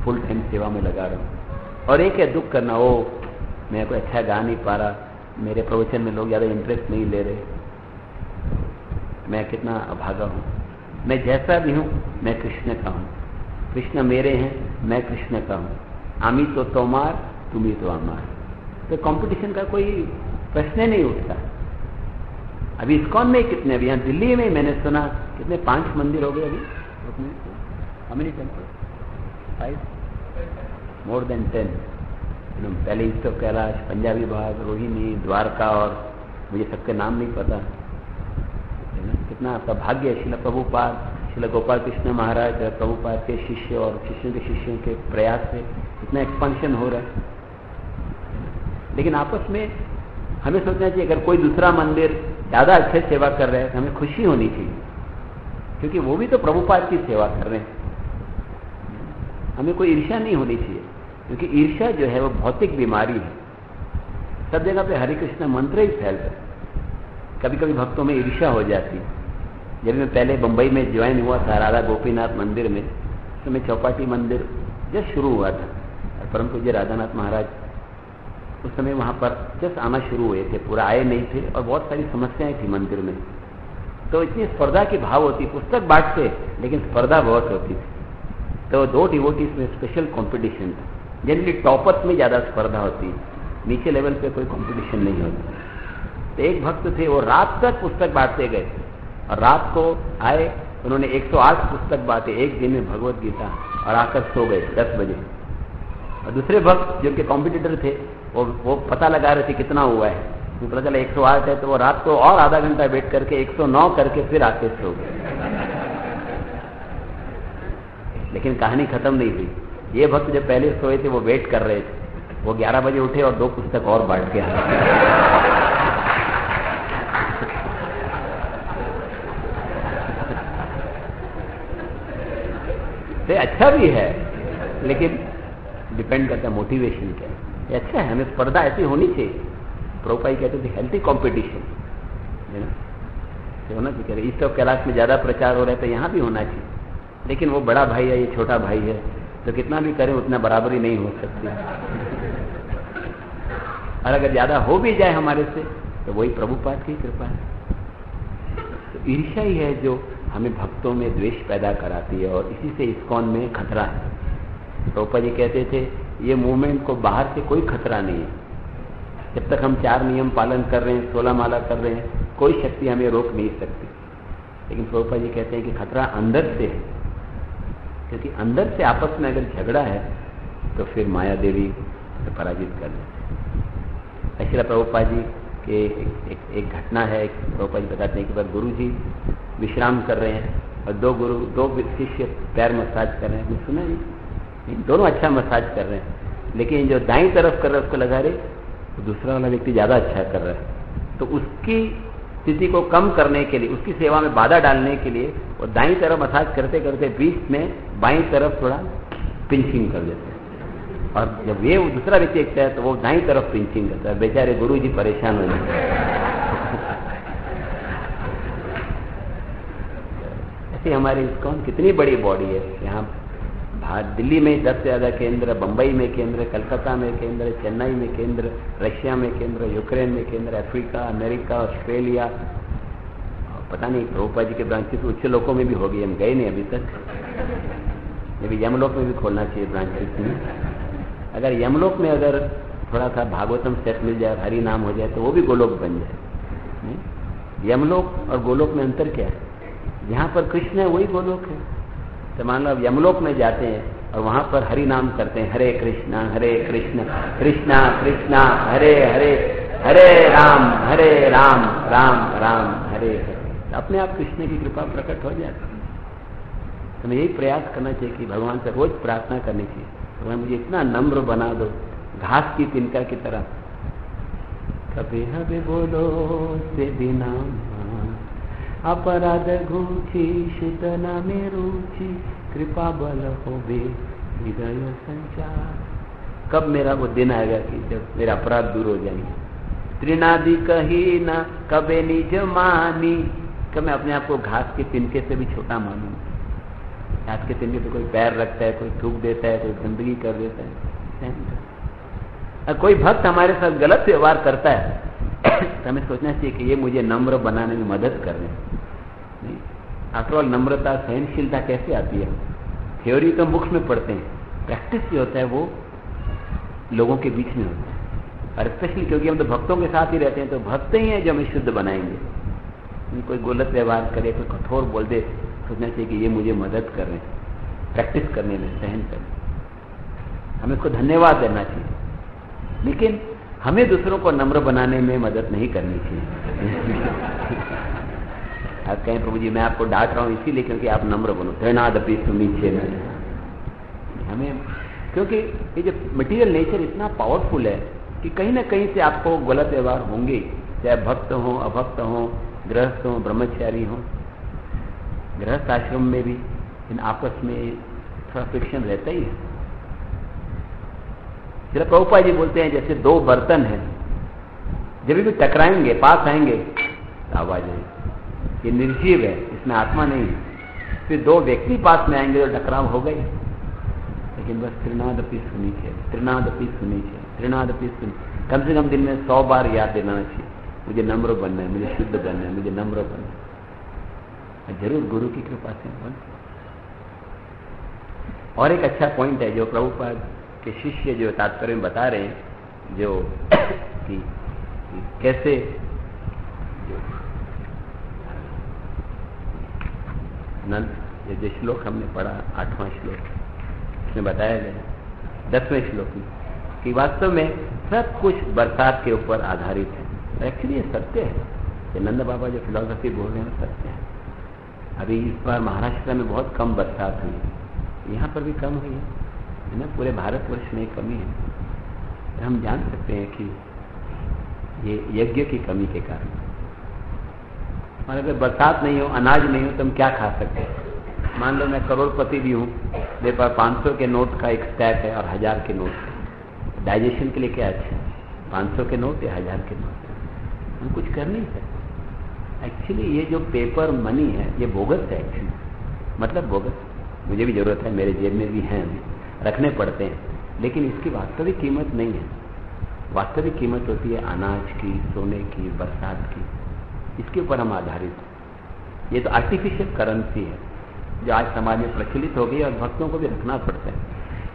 फुल टाइम सेवा में लगा रहा हूँ। और एक है दुख करना, ओ मैं कोई अच्छा गा नहीं पा रहा, मेरे प्रवचन में लोग ज़्यादा इंटरेस्ट नहीं ले रहे, मैं कितना अभागा हूँ। मैं जैसा भी हूँ मैं कृष्ण का हूँ, कृष्ण मेरे हैं, मैं कृष्ण का हूँ। आमी तो तोमार, तुम ही तो अमार। तो कंपटीशन का कोई प्रश्न नहीं उठता। अभी इस्कॉन में कितने, अभी यहाँ दिल्ली में मैंने सुना कितने 5 मंदिर हो गए अभी। How many temple? 5, more than 10। पहले ईस्ट ऑफ कैलाश, पंजाबी बाग, रोहिणी, द्वारका, और मुझे सबके नाम नहीं पता। कितना आपका भाग्य है। शिला प्रभुपाद, शिला गोपाल कृष्ण महाराज, प्रभुपाद के शिष्य और शिष्यों के शिष्यों के प्रयास से इतना एक्सपेंशन हो रहा है। लेकिन आपस में हमें सोचना चाहिए, अगर कोई दूसरा मंदिर ज़्यादा अच्छे सेवा कर रहे हैं तो हमें खुशी होनी चाहिए, क्योंकि वो भी तो प्रभुपाद की सेवा कर रहे हैं। हमें कोई ईर्ष्या नहीं होनी चाहिए, क्योंकि ईर्ष्या जो है वो भौतिक बीमारी है। सब जगह पे हरे कृष्ण मंत्र ही फैल रहे। कभी कभी भक्तों में ईर्ष्या हो जाती है। जब मैं पहले बंबई में ज्वाइन हुआ था राधा गोपीनाथ मंदिर में, तो मैं चौपाटी मंदिर जब शुरू हुआ था, और परम पूज्य राधानाथ महाराज उस समय वहाँ पर जस्ट आना शुरू हुए थे, पूरा आए नहीं थे, और बहुत सारी समस्याएं थी मंदिर में। तो इतनी स्पर्धा की भाव होती, पुस्तक बांटते लेकिन स्पर्धा बहुत होती थी। तो 2 डिवोटीज में स्पेशल कंपटीशन था। जनरली टॉपर्स में ज़्यादा स्पर्धा होती, नीचे लेवल पे कोई कंपटीशन नहीं होता। तो एक भक्त थे, वो रात तक पुस्तक बांटते गए, और रात को आए, उन्होंने 108 पुस्तक बांटे एक दिन में भगवत गीता, और आकर सो गए 10 बजे। और दूसरे भक्त जो उनके कॉम्पिटिटर थे, वो पता लगा रहे थे कितना हुआ है। तो पता चला 108 है, तो वो रात को और आधा घंटा वेट करके 109 करके फिर आके सो गए। लेकिन कहानी खत्म नहीं हुई। ये भक्त जब पहले सोए थे वो वेट कर रहे थे, वो 11 बजे उठे और 2 पुस्तक और बांट के आए। तो अच्छा भी है, लेकिन डिपेंड करता है मोटिवेशन क्या है। ये अच्छा है, हमें स्पर्धा ऐसी होनी चाहिए। प्रभुपाद कहते थे हेल्थी कॉम्पिटिशन है ना, तो होना चाहिए। ईस्ट ऑफ कैलाश में ज़्यादा प्रचार हो रहा है तो यहाँ भी होना चाहिए। लेकिन वो बड़ा भाई है, ये छोटा भाई है, तो कितना भी करें उतना बराबरी नहीं हो सकती। और अगर ज़्यादा हो भी जाए हमारे से तो वही प्रभुपाद की कृपा है। तो ईर्ष्या ही है जो हमें भक्तों में द्वेष पैदा कराती है, और इसी से इस्कॉन में खतरा है। प्रभुपाद जी कहते थे ये मूवमेंट को बाहर से कोई खतरा नहीं है। जब तक हम 4 नियम पालन कर रहे हैं, 16 माला कर रहे हैं, कोई शक्ति हमें रोक नहीं सकती। लेकिन प्रभुपाद जी कहते हैं कि खतरा अंदर से है, क्योंकि अंदर से आपस में अगर झगड़ा है तो फिर माया देवी पराजित कर देते। ऐसे प्रभुपाद जी के एक घटना है। प्रभुपाद जी बताते हैं कि बार गुरु जी विश्राम कर रहे हैं और 2 शिष्य पैर मसाज कर रहे हैं। सुना नहीं, दोनों अच्छा मसाज कर रहे हैं, लेकिन जो दाईं तरफ कर रहा है उसको लगा रहे तो दूसरा वाला व्यक्ति ज़्यादा अच्छा कर रहा है। तो उसकी स्थिति को कम करने के लिए, उसकी सेवा में बाधा डालने के लिए वो दाईं तरफ मसाज करते करते बीच में बाईं तरफ थोड़ा पिंचिंग कर देते हैं, और जब ये दूसरा व्यक्ति देखता है तो वो दाईं तरफ पिंचिंग करता है। बेचारे गुरु जी परेशान हो जाते हैं। ऐसी हमारी इस्कॉन कितनी बड़ी बॉडी है। यहाँ दिल्ली में 10 से ज़्यादा केंद्र, बंबई में केंद्र, कलकत्ता में केंद्र, चेन्नई में केंद्र, रशिया में केंद्र, यूक्रेन में केंद्र, अफ्रीका, अमेरिका, ऑस्ट्रेलिया, पता नहीं प्रभुपाद जी के ब्रांचेस उच्च लोकों में भी हो गई, हम गए नहीं अभी तक। ये भी यमलोक में भी खोलना चाहिए ब्रांचेस में। अगर यमलोक में अगर थोड़ा सा भागवतम सेट मिल जाए, हरि नाम हो जाए, तो वो भी गोलोक बन जाए। यमलोक और गोलोक में अंतर क्या है? जहाँ पर कृष्ण है वही गोलोक है। तो मान लो अब यमलोक में जाते हैं और वहां पर हरि नाम करते हैं, हरे कृष्णा कृष्णा कृष्णा हरे हरे, हरे राम राम राम हरे हरे। तो अपने आप कृष्ण की कृपा प्रकट हो जाती है। तो हमें यही प्रयास करना चाहिए कि भगवान से रोज प्रार्थना करनी चाहिए, भगवान मुझे इतना नम्र बना दो, घास की तिनका की तरह। कभी हमें बोलो से बिना अपराध घूची, शुद्धना में रुचि, कृपा बल होवे हृदय संचार। कब मेरा वो दिन आएगा कि जब मेरा अपराध दूर हो जाएंगे। त्रिनादि कही न कबे निज मानी, कब मैं अपने आप को घास के तिनके से भी छोटा मानूं। आज के दिन में तो कोई पैर रखता है, कोई थूक देता है, कोई गंदगी कर देता है, सहन कर। कोई भक्त हमारे साथ गलत व्यवहार करता है तो हमें सोचना चाहिए कि ये मुझे नम्र बनाने में मदद कर रहे हैं। नहीं, आफ्टर ऑल नम्रता, सहनशीलता कैसे आती है? थ्योरी तो बुक्स में पढ़ते हैं, प्रैक्टिस जो होता है वो लोगों के बीच में होता है। और स्पेशली क्योंकि हम तो भक्तों के साथ ही रहते हैं, तो भक्त ही हैं जो हमें शुद्ध बनाएंगे। कोई गलत व्यवहार करे, कोई कठोर बोल दे, सोचना चाहिए कि ये मुझे मदद कर रहे हैं प्रैक्टिस करने में, सहन करने। हमें उसको धन्यवाद देना चाहिए, लेकिन हमें दूसरों को नम्र बनाने में मदद नहीं करनी चाहिए। आप कहें प्रभु जी मैं आपको डांट रहा हूं इसीलिए क्योंकि आप नम्र बनो, तृणादपि सुमीच्येन। हमें क्योंकि ये जो मटेरियल नेचर इतना पावरफुल है कि कहीं ना कहीं से आपको गलत व्यवहार होंगे, चाहे भक्त हो, अभक्त हो, गृहस्थ हो, ब्रह्मचारी हो। गृहस्थ आश्रम में भी इन आपस में थोड़ा फ्रिक्शन रहता ही है। श्रील प्रभुपाद जी बोलते हैं जैसे दो बर्तन हैं, जब भी टकराएंगे, पास आएंगे तो आवाज आएगी। ये निर्जीव है, इसमें आत्मा नहीं है। फिर दो व्यक्ति पास में आएंगे तो टकराव हो गई, लेकिन बस तृणादपि सुनी चाहिए, तृणादपि सुनी चाहिए, तृणादपि सुनी। कम से कम दिन में 100 बार याद दिलाना चाहिए, मुझे नम्र बनना है, मुझे शुद्ध बनना है, मुझे नम्र बनना है। जरूर गुरु की कृपा से बन। और एक अच्छा पॉइंट है जो प्रभुपाद के शिष्य जो तात्पर्य में बता रहे हैं, जो कि कैसे जो श्लोक हमने पढ़ा 8वां श्लोक, इसमें बताया गया 10वें श्लोक में कि वास्तव में सब कुछ बरसात के ऊपर आधारित है। एक्चुअली ये सत्य है, ये नंद बाबा जो फिलॉसफी बोल रहे हैं सत्य है। अभी इस बार महाराष्ट्र में बहुत कम बरसात हुई है, यहाँ पर भी कम हुई है ना, पूरे भारतवर्ष में कमी है। तो हम जान सकते हैं कि ये यज्ञ की कमी के कारण। और अगर बरसात नहीं हो, अनाज नहीं हो, तो हम क्या खा सकते हैं? मान लो मैं करोड़पति भी हूँ, मेरे पास 500 के नोट का एक स्टैक है और 1000 के नोट। डाइजेशन के लिए क्या अच्छा है? 500 के नोट या 1000 के नोट? हम कुछ कर नहीं सकते। एक्चुअली ये जो पेपर मनी है ये बोगस है। एक्चुअली मतलब बोगस, मुझे भी जरूरत है, मेरे जेब में भी हैं, रखने पड़ते हैं, लेकिन इसकी वास्तविक कीमत नहीं है। वास्तविक कीमत होती है अनाज की, सोने की, बरसात की। इसके ऊपर हम आधारित हैं। ये तो आर्टिफिशियल करेंसी है जो आज समाज में प्रचलित हो गई और भक्तों को भी रखना पड़ता है।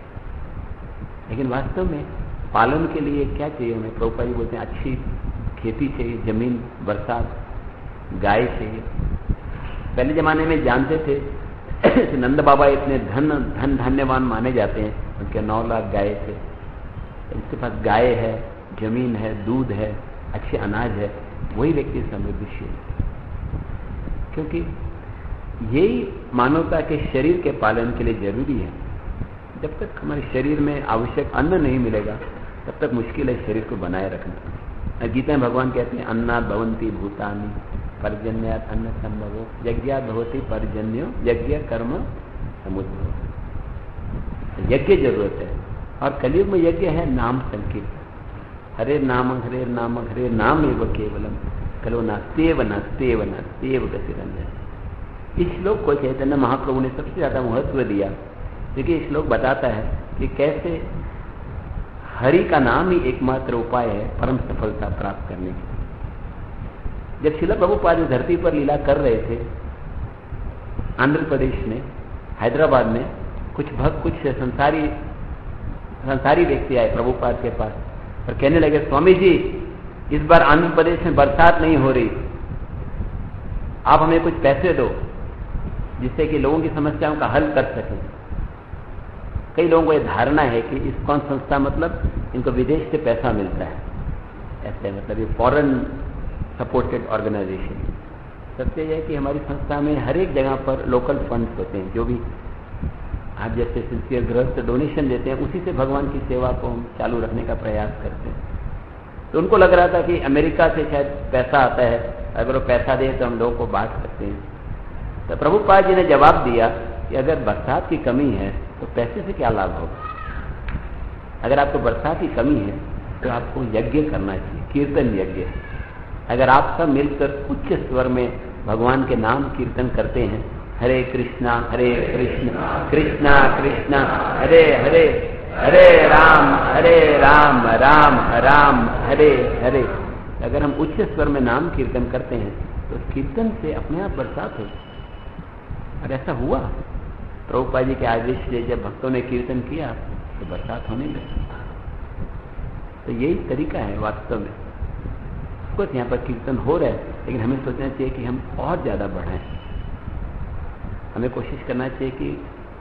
लेकिन वास्तव में पालन के लिए क्या चाहिए हमें? प्रभुपाद जी बोलते हैं अच्छी खेती चाहिए, जमीन, बरसात, गाय चाहिए। पहले जमाने में जानते थे नंद बाबा इतने धन धान्यवान माने जाते हैं, उनके 9 लाख गाय थे। इसके पास गाय है, जमीन है, दूध है, अच्छे अनाज है, वही व्यक्ति समृद्धिशील है। क्योंकि यही मानवता के शरीर के पालन के लिए जरूरी है। जब तक हमारे शरीर में आवश्यक अन्न नहीं मिलेगा तब तक मुश्किल है शरीर को बनाए रखना। गीता में भगवान कहते हैं अन्नात् भवन्ति भूतानि पर्जन्यात् अन्न संभवो यज्ञात् भवति पर्जन्यो यज्ञ कर्म समुद्भव। यज्ञ जरूरत है और कलयुग में यज्ञ है नाम संकीर्तन। हरे नाम हरे नाम हरे नाम एवं केवलम कलो नास्तेव नास्तेव नास्तेव गतिरंजन। इस श्लोक को चैतन्य महाप्रभु ने सबसे ज्यादा महत्व दिया, क्योंकि इस श्लोक बताता है कि कैसे हरि का नाम ही एकमात्र उपाय है परम सफलता प्राप्त करने की। जब श्रील प्रभुपाद जो धरती पर लीला कर रहे थे आंध्र प्रदेश में, हैदराबाद में, कुछ संसारी व्यक्ति आए प्रभुपाद के पास और कहने लगे, स्वामी जी इस बार आंध्र प्रदेश में बरसात नहीं हो रही, आप हमें कुछ पैसे दो जिससे कि लोगों की समस्याओं का हल कर सकें। कई लोगों को यह धारणा है कि इस्कॉन संस्था मतलब इनको विदेश से पैसा मिलता है, ऐसे मतलब ये फॉरेन सपोर्टेड ऑर्गेनाइजेशन। सत्य यह है कि हमारी संस्था में हर एक जगह पर लोकल फंड्स होते हैं, जो भी आप जैसे सिंसियर गृहस्थ डोनेशन देते हैं उसी से भगवान की सेवा को हम चालू रखने का प्रयास करते हैं। तो उनको लग रहा था कि अमेरिका से शायद पैसा आता है, अगर वो पैसा दे तो हम लोगों को बांट सकते हैं। तो प्रभुपाद जी ने जवाब दिया कि अगर बरसात की कमी है तो पैसे से क्या लाभ होगा। अगर आपको बरसात की कमी है तो आपको यज्ञ करना चाहिए, कीर्तन यज्ञ। अगर आप सब मिलकर उच्च स्वर में भगवान के नाम कीर्तन करते हैं, हरे कृष्णा कृष्णा कृष्णा हरे हरे, हरे राम राम राम हरे हरे। अगर हम उच्च स्वर में नाम कीर्तन करते हैं तो कीर्तन से अपने आप बरसात हो। और ऐसा हुआ, प्रभुपाद जी के आदेश से जब भक्तों ने कीर्तन किया तो बरसात होने लगी। तो यही तरीका है वास्तव में। कुछ यहाँ पर कीर्तन हो रहा है, लेकिन हमें सोचना चाहिए कि हम और ज्यादा बढ़ाएं। हमें कोशिश करना चाहिए कि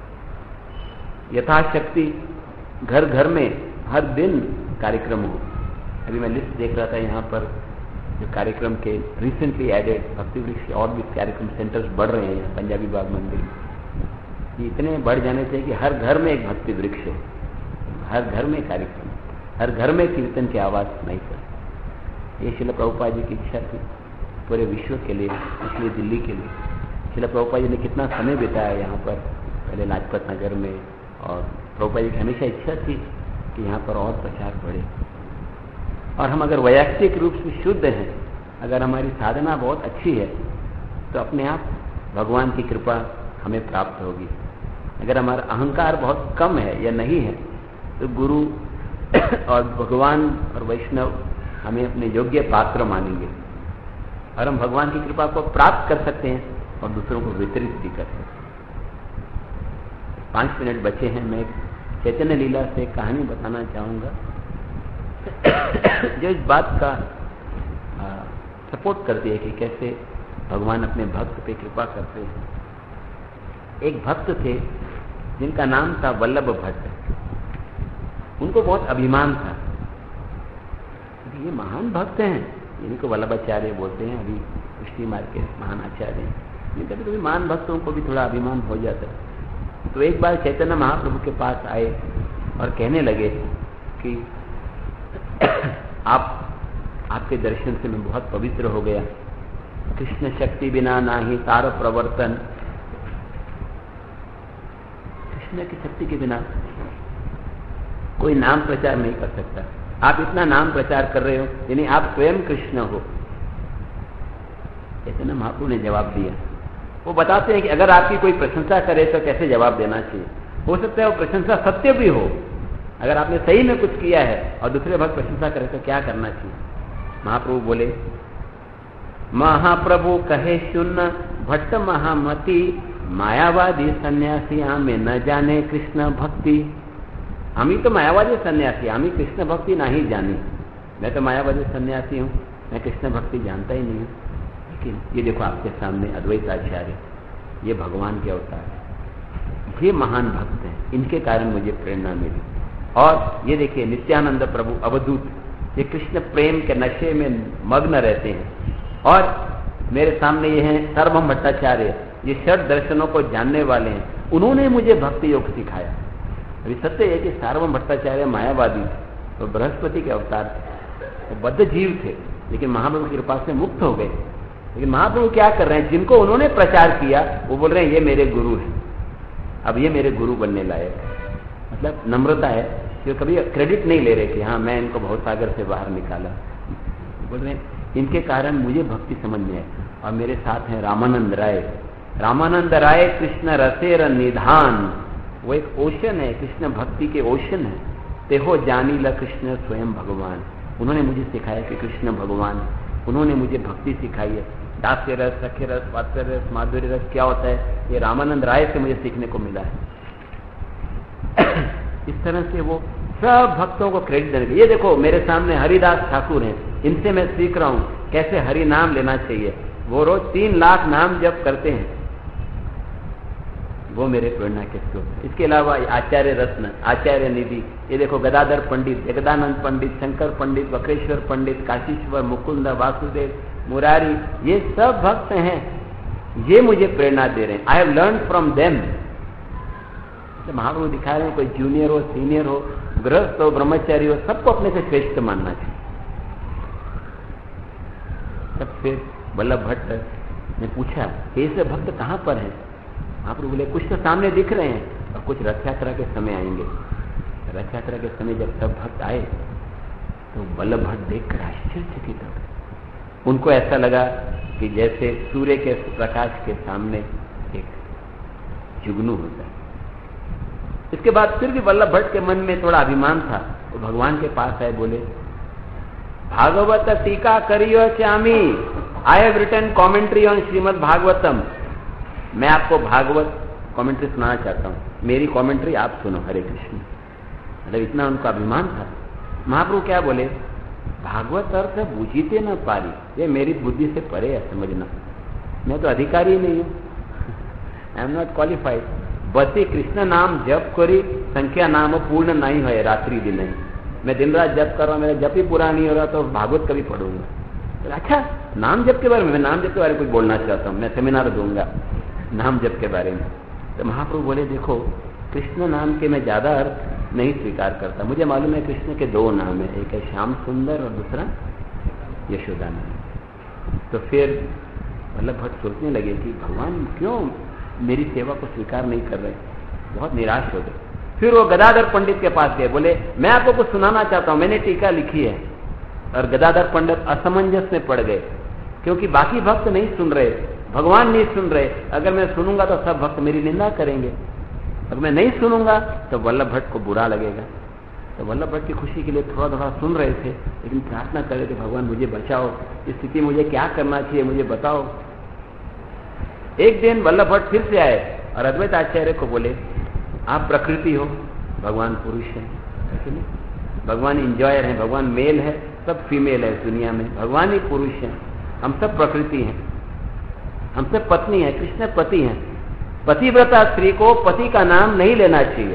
यथाशक्ति घर घर में हर दिन कार्यक्रम हो। अभी मैं लिस्ट देख रहा था यहाँ पर जो कार्यक्रम के रिसेंटली एडेड भक्ति वृक्ष और भी कार्यक्रम सेंटर्स बढ़ रहे हैं यहाँ पंजाबी बाग मंदिर में। ये इतने बढ़ जाने चाहिए कि हर घर में एक भक्ति वृक्ष हो, हर घर में कार्यक्रम, हर घर में कीर्तन की आवाज सुनाई पड़े। ये श्रील प्रभुपाद जी की इच्छा थी पूरे विश्व के लिए, इसलिए दिल्ली के लिए। श्रील प्रभुपाद जी ने कितना समय बिताया यहाँ पर, पहले लाजपत नगर में, और प्रभुपाद जी की हमेशा इच्छा थी कि यहाँ पर और प्रचार बढ़े। और हम अगर वैयक्तिक रूप से शुद्ध हैं, अगर हमारी साधना बहुत अच्छी है, तो अपने आप भगवान की कृपा हमें प्राप्त होगी। अगर हमारा अहंकार बहुत कम है या नहीं है, तो गुरु और भगवान और वैष्णव हमें अपने योग्य पात्र मानेंगे और हम भगवान की कृपा को प्राप्त कर सकते हैं और दूसरों को वितरित भी कर सकते हैं। 5 मिनट बचे हैं। मैं चैतन्य लीला से कहानी बताना चाहूंगा जो इस बात का सपोर्ट करती है कि कैसे भगवान अपने भक्त पे कृपा करते हैं। एक भक्त थे जिनका नाम था वल्लभ भट्ट। उनको बहुत अभिमान था, ये महान भक्त हैं, इनको वल्लभाचार्य बोलते हैं, अभी पुष्टि मार्ग के महान आचार्य हैं। कभी कभी महान भक्तों को भी थोड़ा अभिमान हो जाता है। तो एक बार चैतन्य महाप्रभु के पास आए और कहने लगे कि आपके दर्शन से मैं बहुत पवित्र हो गया। कृष्ण शक्ति बिना नाही तार प्रवर्तन, कृष्ण की शक्ति के बिना कोई नाम प्रचार नहीं कर सकता। आप इतना नाम प्रचार कर रहे हो, यानी आप स्वयं कृष्ण हो। चैतन्य महाप्रभु ने जवाब दिया। वो बताते हैं कि अगर आपकी कोई प्रशंसा करे तो कैसे जवाब देना चाहिए। हो सकता है वो प्रशंसा सत्य भी हो, अगर आपने सही में कुछ किया है और दूसरे भक्त प्रशंसा करे तो क्या करना चाहिए। महाप्रभु बोले, महाप्रभु कहे सुन भट्ट महामती, मायावादी सन्यासी हमें न जाने कृष्ण भक्ति। हम ही तो मायावादी सन्यासी, हम ही कृष्ण भक्ति नहीं जानी। मैं तो मायावादी सन्यासी हूँ, मैं कृष्ण भक्ति जानता ही नहीं हूँ। लेकिन ये देखो आपके सामने अद्वैत आचार्य, ये भगवान के अवतार है, ये महान भक्त हैं, इनके कारण मुझे प्रेरणा मिली। और ये देखिए नित्यानंद प्रभु अवधूत, ये कृष्ण प्रेम के नशे में मग्न रहते हैं। और मेरे सामने ये हैं सर्वम भट्टाचार्य, ये षट दर्शनों को जानने वाले हैं, उन्होंने मुझे भक्ति योग सिखाया। अभी सत्य है कि सार्वभौम भट्टाचार्य मायावादी थे, तो बृहस्पति के अवतार थे, तो बद्ध जीव थे, लेकिन महाप्रभु की कृपा से मुक्त हो गए। लेकिन महाप्रभु क्या कर रहे हैं, जिनको उन्होंने प्रचार किया वो बोल रहे हैं ये मेरे गुरु हैं, अब ये मेरे गुरु बनने लायक है। मतलब नम्रता है, जो कभी क्रेडिट नहीं ले रहे कि हाँ मैं इनको भवसागर से बाहर निकाला। बोल रहे हैं इनके कारण मुझे भक्ति समझ में है। और मेरे साथ हैं रामानंद राय। रामानंद राय कृष्ण रसेर निधान, वो एक ओशन है, कृष्ण भक्ति के ओशन है। तेहो जानी ल कृष्ण स्वयं भगवान, उन्होंने मुझे सिखाया कि कृष्ण भगवान, उन्होंने मुझे भक्ति सिखाई है। दास्य रस, सख्य रस, वात्सल्य रस, माधुर्य रस क्या होता है, ये रामानंद राय से मुझे सीखने को मिला है। इस तरह से वो सब भक्तों को क्रेडिट देंगे। ये देखो मेरे सामने हरिदास ठाकुर हैं, इनसे मैं सीख रहा हूं कैसे हरि नाम लेना चाहिए। वो रोज 3 लाख नाम जप करते हैं, वो मेरे प्रेरणा के स्रोत है। इसके अलावा आचार्य रत्न, आचार्य निधि, ये देखो गदाधर पंडित, जगदानंद पंडित, शंकर पंडित, वक्रेश्वर पंडित, काशीश्वर, मुकुंद, वासुदेव, मुरारी, ये सब भक्त हैं, ये मुझे प्रेरणा दे रहे हैं। I have learn from them. Mahaprabhu दिखा रहे हैं कोई जूनियर हो, सीनियर हो, गृहस्थ हो, ब्रह्मचारी हो, सबको अपने से श्रेष्ठ मानना चाहिए। तब फिर वल्लभ भट्ट ने पूछा ऐसे भक्त कहाँ पर हैं। महाप्रभु बोले कुछ तो सामने दिख रहे हैं और कुछ रथ यात्रा के समय आएंगे। रथ यात्रा के समय जब सब भक्त आए तो वल्लभ भट्ट देखकर आश्चर्यचकित हो गए। उनको ऐसा लगा कि जैसे सूर्य के प्रकाश के सामने एक जुगनू होता है। इसके बाद फिर भी वल्लभ भट्ट के मन में थोड़ा अभिमान था, वो भगवान के पास आए, बोले भागवत टीका करियो श्यामी, I have written commentary on Shrimad Bhagavatam. मैं आपको भागवत कमेंट्री सुनाना चाहता हूं, मेरी कमेंट्री आप सुनो, हरे कृष्ण। मतलब इतना उनका अभिमान था। महाप्रभु क्या बोले, भागवत अर्थ बूझीते न पारी, ये मेरी बुद्धि से परे है समझना, मैं तो अधिकारी नहीं हूं, आई एम नॉट क्वालिफाइड। बसी कृष्ण नाम जप करी, संख्या नाम पूर्ण नहीं है रात्रि दिन नहीं। मैं दिन रात जप कर रहा हूं, मेरा जप ही पूरा नहीं हो रहा तो भागवत कभी पढ़ूंगा। अच्छा, नाम जप के बारे में, मैं नाम जप के बारे में कुछ बोलना चाहता हूं, मैं सेमिनार दूंगा नाम जप के बारे में। तो महाप्रभु बोले देखो, कृष्ण नाम के मैं ज्यादा अर्थ नहीं स्वीकार करता, मुझे मालूम है कृष्ण के दो नाम है, एक है श्याम सुंदर और दूसरा यशोदानंद। तो फिर वल्लभ भट्ट सोचने लगे कि भगवान क्यों मेरी सेवा को स्वीकार नहीं कर रहे, बहुत निराश हो गए। फिर वो गदाधर पंडित के पास गए, बोले मैं आपको कुछ सुनाना चाहता हूं, मैंने टीका लिखी है। और गदाधर पंडित असमंजस में पड़ गए, क्योंकि बाकी भक्त नहीं सुन रहे, भगवान नहीं सुन रहे। अगर मैं सुनूंगा तो सब भक्त मेरी निंदा करेंगे, अगर मैं नहीं सुनूंगा तो वल्लभ भट्ट को बुरा लगेगा। तो वल्लभ भट्ट की खुशी के लिए थोड़ा थोड़ा सुन रहे थे, लेकिन प्रार्थना कर रहे थे भगवान मुझे बचाओ, इस स्थिति मुझे क्या करना चाहिए मुझे बताओ। एक दिन वल्लभ भट्ट फिर से आए और अद्वैत आचार्य को बोले आप प्रकृति हो, भगवान पुरुष है कि नहीं, भगवान इंजॉयर है, भगवान मेल है, सब फीमेल है दुनिया में, भगवान ही पुरुष है, हम सब प्रकृति हैं, हम सब पत्नी है, कृष्ण पति है। पतिव्रता स्त्री को पति का नाम नहीं लेना चाहिए,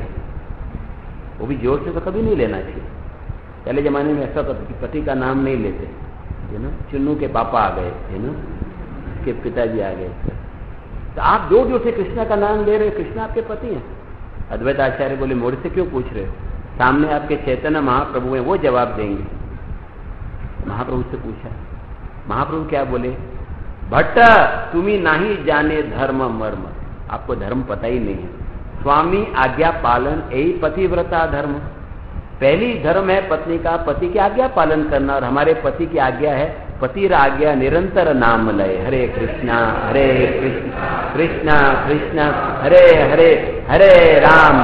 वो भी जोर से तो कभी नहीं लेना चाहिए। पहले जमाने में ऐसा था कि पति का नाम नहीं लेते, चुन्नू के पापा आ गए, उसके पिताजी आ गए, तो आप जोर जोर से कृष्णा का नाम ले रहे हो, कृष्ण आपके पति हैं। अद्वैत आचार्य बोले मुझसे क्यों पूछ रहे हो, सामने आपके चैतन्य महाप्रभु हैं, वो जवाब देंगे। महाप्रभु से पूछा, महाप्रभु क्या बोले, भट्ट तुम्ही नहीं जाने धर्म मर्म, आपको धर्म पता ही नहीं है। स्वामी आज्ञा पालन यही पतिव्रता धर्म, पहली धर्म है पत्नी का पति की आज्ञा पालन करना, और हमारे पति की आज्ञा है पतिर आज्ञा निरंतर नाम लय, हरे कृष्णा कृष्ण कृष्ण हरे हरे, हरे राम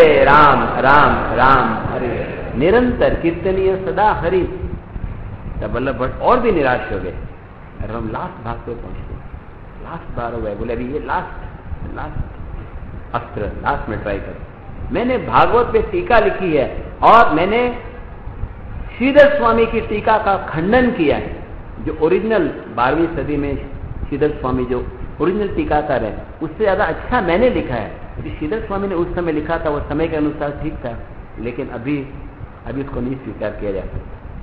राम राम हरे, निरंतर कीर्तनीय सदा हरि। तब वल्लभ भट्ट और भी निराश हो गए। और हम लास्ट भाग पे पहुंचते, लास्ट बार हो गए, बोले अभी ये लास्ट अस्त्र, लास्ट में ट्राई करो। मैंने भागवत पे टीका लिखी है और मैंने श्रीधर स्वामी की टीका का खंडन किया है, जो ओरिजिनल 12वीं सदी में श्रीधर स्वामी जो ओरिजिनल टीकाकार है, उससे ज्यादा अच्छा मैंने लिखा है। क्योंकि श्रीधर स्वामी ने उस समय लिखा था, वो समय के अनुसार ठीक था, लेकिन अभी उसको नहीं स्वीकार किया जाता।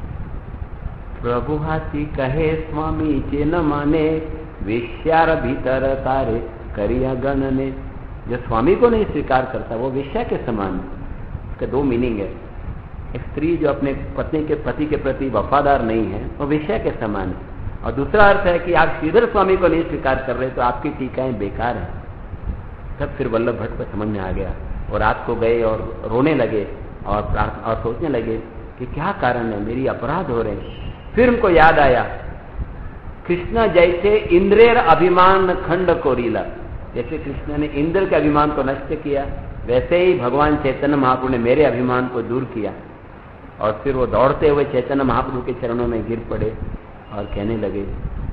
प्रभु हाथी कहे स्वामी जे न माने, वेश्यार भीतर तारे करिया गण ने। जो स्वामी को नहीं स्वीकार करता वो वेश्या के समान है। इसका दो मीनिंग है, एक स्त्री जो अपने पत्नी के पति के प्रति वफादार नहीं है वो वेश्या के समान है, और दूसरा अर्थ है कि आप श्रीधर स्वामी को नहीं स्वीकार कर रहे तो आपकी टीकाएं बेकार हैं। तब फिर वल्लभ भट्ट को समझ में आ गया, और रात को गए और रोने लगे और सोचने लगे कि क्या कारण है, मेरी अपराध हो रहे हैं। फिर उनको याद आया, कृष्ण जैसे इंद्रेर अभिमान खंड कोरीला, जैसे कृष्ण ने इंद्र के अभिमान को नष्ट किया, वैसे ही भगवान चैतन्य महाप्रभु ने मेरे अभिमान को दूर किया। और फिर वो दौड़ते हुए चैतन्य महाप्रभु के चरणों में गिर पड़े और कहने लगे,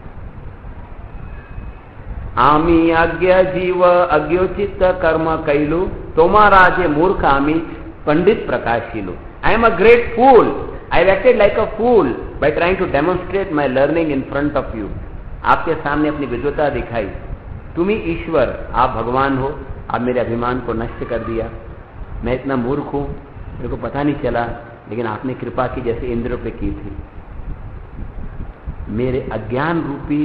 आमी अज्ञ जीव अज्ञोचित कर्म कैलू, तोमारा जे मूर्ख आमी पंडित प्रकाशिलू। I am a great fool, I have acted like a fool by trying to demonstrate my learning in front of you. आपके सामने अपनी विद्वता दिखाई, तुम ही ईश्वर, आप भगवान हो, आप मेरे अभिमान को नष्ट कर दिया। मैं इतना मूर्ख हूं, मेरे को पता नहीं चला, लेकिन आपने कृपा की जैसे इंद्र पे की थी। मेरे अज्ञान रूपी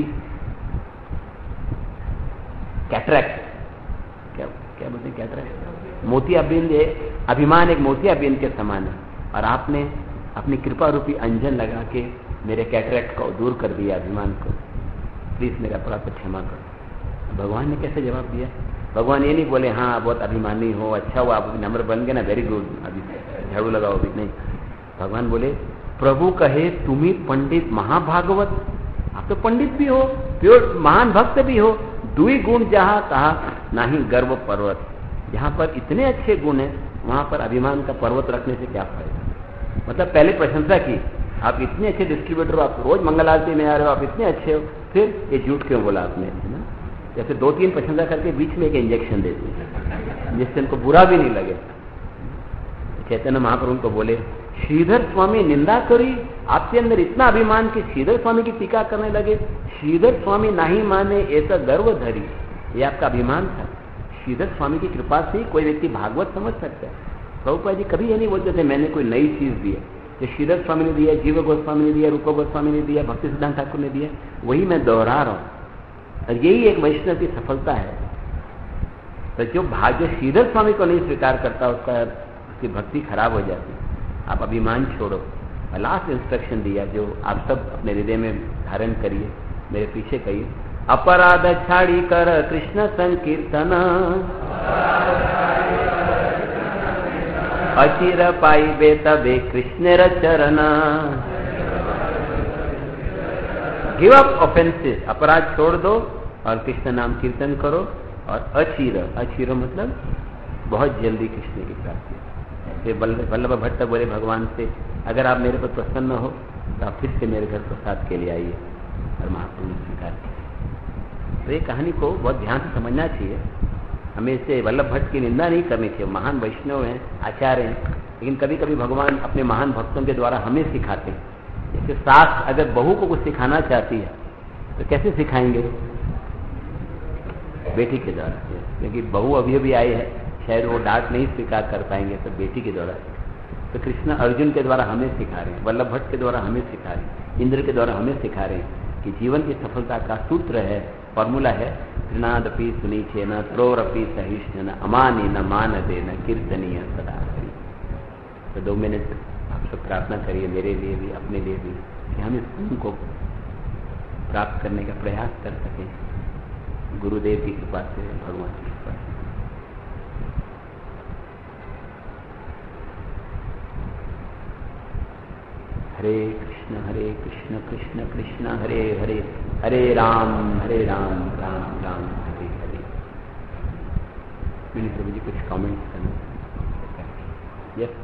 कैटरैक्ट, क्या बोलते हैं कैटरैक्ट, मोतियाबिंद, अभिमान एक मोतियाबिंद के समान है, और आपने अपनी कृपा रूपी अंजन लगा के मेरे कैटरैक्ट को दूर कर दिया, अभिमान को। प्लीज मेरा अपराध क्षमा करो। भगवान ने कैसे जवाब दिया? भगवान ये नहीं बोले हाँ बहुत अभिमानी हो, अच्छा हुआ आप नम्र बन गए ना, वेरी गुड, अभी झाड़ू लगाओ, अभी नहीं। भगवान बोले प्रभु कहे तुम ही पंडित महाभागवत, आप तो पंडित भी हो, प्योर महान भक्त भी हो, दुई गुण जहां कहा नाही गर्व पर्वत। जहाँ पर इतने अच्छे गुण हैं वहाँ पर अभिमान का पर्वत रखने से क्या फायदा। मतलब पहले प्रशंसा की, आप इतने अच्छे डिस्ट्रीब्यूटर हो, आप रोज मंगल आरती में आ रहे हो, आप इतने अच्छे हो, फिर ये झूठ क्यों बोला आपने, है ना। जैसे 2-3 प्रशंसा करके बीच में एक इंजेक्शन देते हैं जिससे उनको बुरा भी नहीं लगे। चैतन्य महाप्रभु उनको बोले, श्रीधर स्वामी निंदा करी, आपके अंदर इतना अभिमान कि श्रीधर स्वामी की टीका करने लगे। श्रीधर स्वामी नहीं माने ऐसा गर्व धरी, ये आपका अभिमान था। श्रीधर स्वामी की कृपा से ही कोई व्यक्ति भागवत समझ सकता है। प्रभुपाद जी कभी ये नहीं बोलते थे मैंने कोई नई चीज दी है, जो श्रीधर स्वामी ने दिया, जीव गोस्वामी ने दिया, रूप गोस्वामी ने दिया, भक्ति सिद्धांत ठाकुर ने दिया, वही मैं दोहरा रहा हूं। और यही एक वैष्णव की सफलता है। तो जो भाग्य श्रीधर स्वामी को नहीं स्वीकार करता उसकी भक्ति खराब हो जाती। आप अभिमान छोड़ो। लास्ट इंस्ट्रक्शन दिया जो आप सब अपने हृदय में धारण करिए, मेरे पीछे कहिए, अपराध छाड़ी कर कृष्ण संकीर्तन, अचिर पाइबे तबे कृष्ण चरण। गिव अप ऑफेंसेस, अपराध छोड़ दो और कृष्ण नाम कीर्तन करो। और अचिर मतलब बहुत जल्दी कृष्ण की प्राप्ति। ऐसे वल्लभ भट्ट बोले भगवान से, अगर आप मेरे पर प्रसन्न हो तो आप फिर से मेरे घर प्रसाद के लिए आइए। और महाप्रभु ने स्वीकार किया। तो ये कहानी को बहुत ध्यान से समझना चाहिए। हमें इससे वल्लभ भट्ट की निंदा नहीं करनी चाहिए। महान वैष्णव हैं, आचार्य हैं, लेकिन कभी कभी भगवान अपने महान भक्तों के द्वारा हमें सिखाते हैं। जैसे सास अगर बहू को कुछ सिखाना चाहती है तो कैसे सिखाएंगे? बेटी के द्वारा, क्योंकि बहू अभी अभी आई है, शायद वो डांट नहीं स्वीकार कर पाएंगे, तो बेटी के द्वारा। तो कृष्ण अर्जुन के द्वारा हमें सिखा रहे हैं, वल्लभ भट्ट के द्वारा हमें सिखा रहे हैं, इंद्र के द्वारा हमें सिखा रहे हैं कि जीवन की सफलता का सूत्र है, फॉर्मूला है, तृणादपि सुनीचे न त्रोरपि सहिष्ण न अमानी न मान दे न कीर्तनीय सदा। तो 2 मिनट आप सब प्रार्थना करिए, मेरे लिए भी, अपने लिए भी, कि हम इस गुण को प्राप्त करने का प्रयास कर सकें, गुरुदेव की कृपा से, भगवान की कृपा से। हरे कृष्ण कृष्ण कृष्ण हरे हरे, हरे राम राम राम हरे हरे। मैंने प्रभु जी कुछ कमेंट्स करना। यस,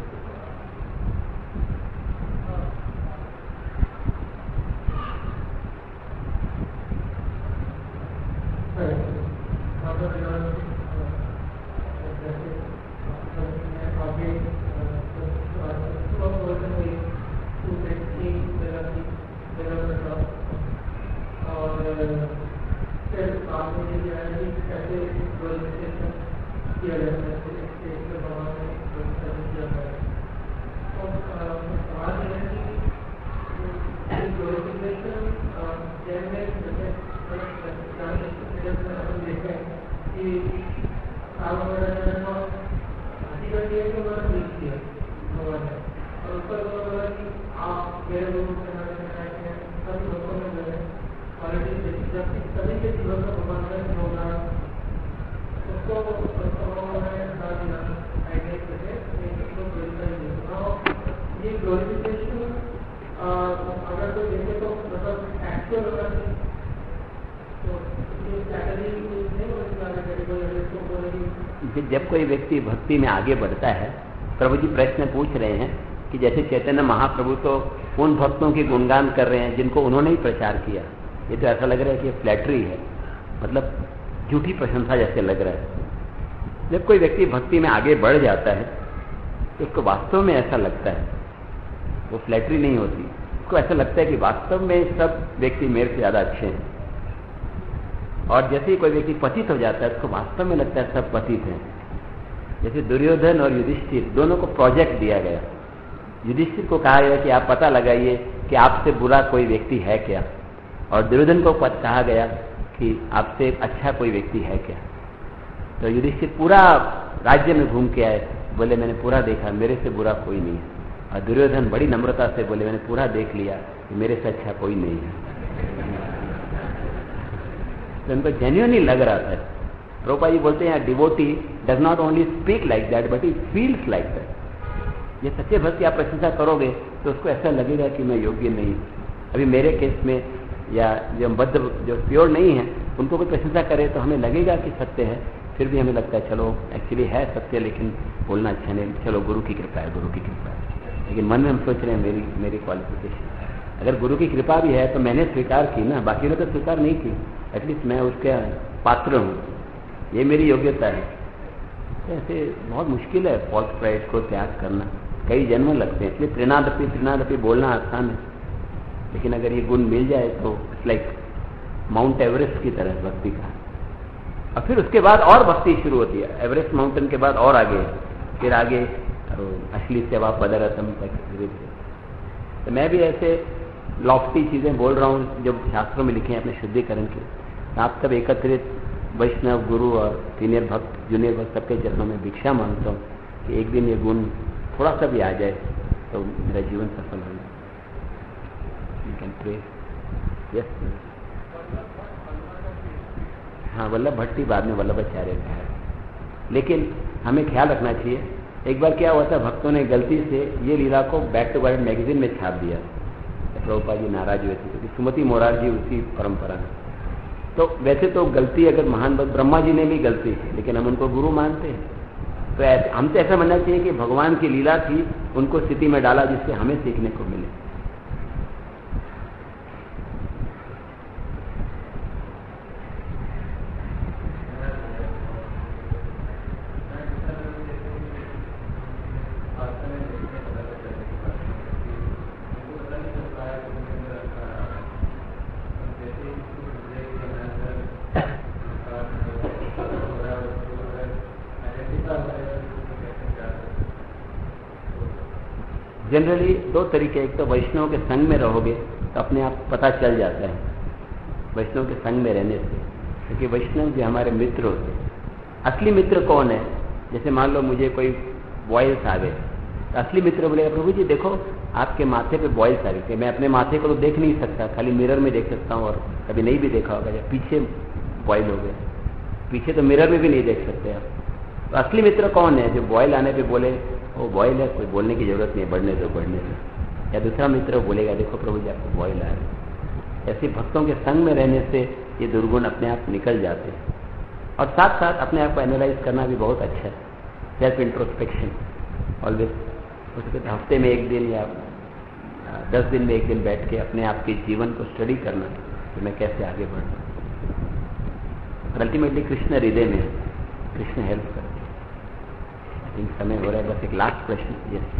जब कोई व्यक्ति भक्ति में आगे बढ़ता है, प्रभु जी प्रश्न पूछ रहे हैं कि जैसे चैतन्य महाप्रभु तो उन भक्तों की गुणगान कर रहे हैं जिनको उन्होंने ही प्रचार किया। ये तो ऐसा लग रहा है कि फ्लैटरी है, मतलब झूठी प्रशंसा जैसे लग रहा है। जब कोई व्यक्ति भक्ति में आगे बढ़ जाता है तो उसको वास्तव में ऐसा लगता है, वो फ्लैटरी नहीं होती, उसको ऐसा लगता है कि वास्तव में सब व्यक्ति मेरे से ज्यादा अच्छे हैं। और जैसे ही कोई व्यक्ति पतित हो जाता है, उसको वास्तव में लगता है सब पतित हैं। जैसे दुर्योधन और युधिष्ठिर दोनों को प्रोजेक्ट दिया गया। युधिष्ठिर को कहा गया कि आप पता लगाइए कि आपसे बुरा कोई व्यक्ति है क्या, और दुर्योधन को कहा गया कि आपसे अच्छा कोई व्यक्ति है क्या। तो युधिष्ठिर पूरा राज्य में घूम के आए, बोले मैंने पूरा देखा, मेरे से बुरा कोई नहीं है। और दुर्योधन बड़ी नम्रता से बोले मैंने पूरा देख लिया कि मेरे से अच्छा कोई नहीं है। तो उनको जेन्युइनली लग रहा था। प्रभुपाद जी बोलते हैं devotee does not only speak like that but he feels like that. ये सच्चे भक्ति आप प्रशंसा करोगे तो उसको ऐसा लगेगा कि मैं योग्य नहीं। अभी मेरे केस में, या जो बद्ध जो प्योर नहीं है उनको कोई प्रशंसा करे तो हमें लगेगा कि सत्य है, फिर भी हमें लगता है चलो एक्चुअली है सत्य, लेकिन बोलना अच्छा नहीं, चलो गुरु की कृपा है, गुरु की कृपा है। लेकिन मन में हम सोच रहे हैं मेरी क्वालिफिकेशन, अगर गुरु की कृपा भी है तो मैंने स्वीकार की ना, बाकी ने तो स्वीकार नहीं की, एटलीस्ट मैं उसके पात्र हूँ, ये मेरी योग्यता है। तो ऐसे बहुत मुश्किल है फॉल्स प्राइड को त्याग करना, कई जन्म लगते हैं। इसलिए त्रिनादपि बोलना आसान है, लेकिन अगर ये गुण मिल जाए तो इट्स लाइक माउंट एवरेस्ट की तरह भक्ति का। और फिर उसके बाद और भक्ति शुरू होती है, एवरेस्ट माउंटेन के बाद और आगे, फिर आगे असली सेवा पदरतम तक धीरे धीरे। तो मैं भी ऐसे लॉफ्टी चीजें बोल रहा हूँ जो शास्त्रों में लिखे हैं अपने शुद्धिकरण के। आप सब एकत्रित वैष्णव, गुरु और सीनियर भक्त, जूनियर भक्त सबके चरणों में भिक्षा मांगता हूँ कि एक दिन ये गुण थोड़ा सा भी आ जाए तो मेरा जीवन सफल हो जाए। You can pray. यस, हाँ, वल्लभ भट्टी बाद में वल्लभाचार्य का है, लेकिन हमें ख्याल रखना चाहिए। एक बार क्या हुआ था, भक्तों ने गलती से ये लीला को बैक टू बैक मैगजीन में छाप दिया, प्रभुपाद जी नाराज हुए थे, क्योंकि सुमति मोरारजी उसी परंपरा में। तो वैसे तो गलती अगर महान भक्त ब्रह्मा जी ने भी गलती थी, लेकिन हम उनको गुरु मानते हैं, तो हमसे ऐसा मानना चाहिए कि भगवान की लीला थी, उनको स्थिति में डाला जिससे हमें सीखने को मिले। जनरली दो तरीके, एक तो वैष्णव के संग में रहोगे तो अपने आप पता चल जाता है, वैष्णव के संग में रहने से, क्योंकि वैष्णव जो हमारे मित्र होते हैं। असली मित्र कौन है? जैसे मान लो मुझे कोई बॉयल्स आ गए, तो असली मित्र बोलेगा प्रभु जी देखो आपके माथे पे बॉयल्स आ गए। मैं अपने माथे को तो देख नहीं सकता, खाली मिरर में देख सकता हूँ, और कभी नहीं भी देखा होगा जब पीछे बॉयल हो गए, पीछे तो मिरर में भी नहीं देख सकते आप। तो असली मित्र कौन है? जो बॉयल आने पे बोले वो बॉयल है, कोई बोलने की जरूरत नहीं, बढ़ने दो बढ़ने दो। या दूसरा मित्र बोलेगा देखो प्रभु जी आपको बॉयल आ रहे हैं। ऐसे भक्तों के संग में रहने से ये दुर्गुण अपने आप निकल जाते हैं। और साथ साथ अपने आप को एनालाइज करना भी बहुत अच्छा है, सेल्फ इंट्रोस्पेक्शन ऑलवेज। उसके हफ्ते में एक दिन या 10 दिन में एक दिन बैठ के अपने आप के जीवन को स्टडी करना कि मैं कैसे आगे बढ़ूँ। और अल्टीमेटली कृष्ण हृदय में, कृष्ण हेल्प करते हैं। आई थिंक समय हो रहा है, बस एक लास्ट प्रश्न। यस,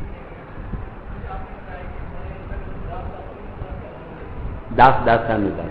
दास दासानुदास।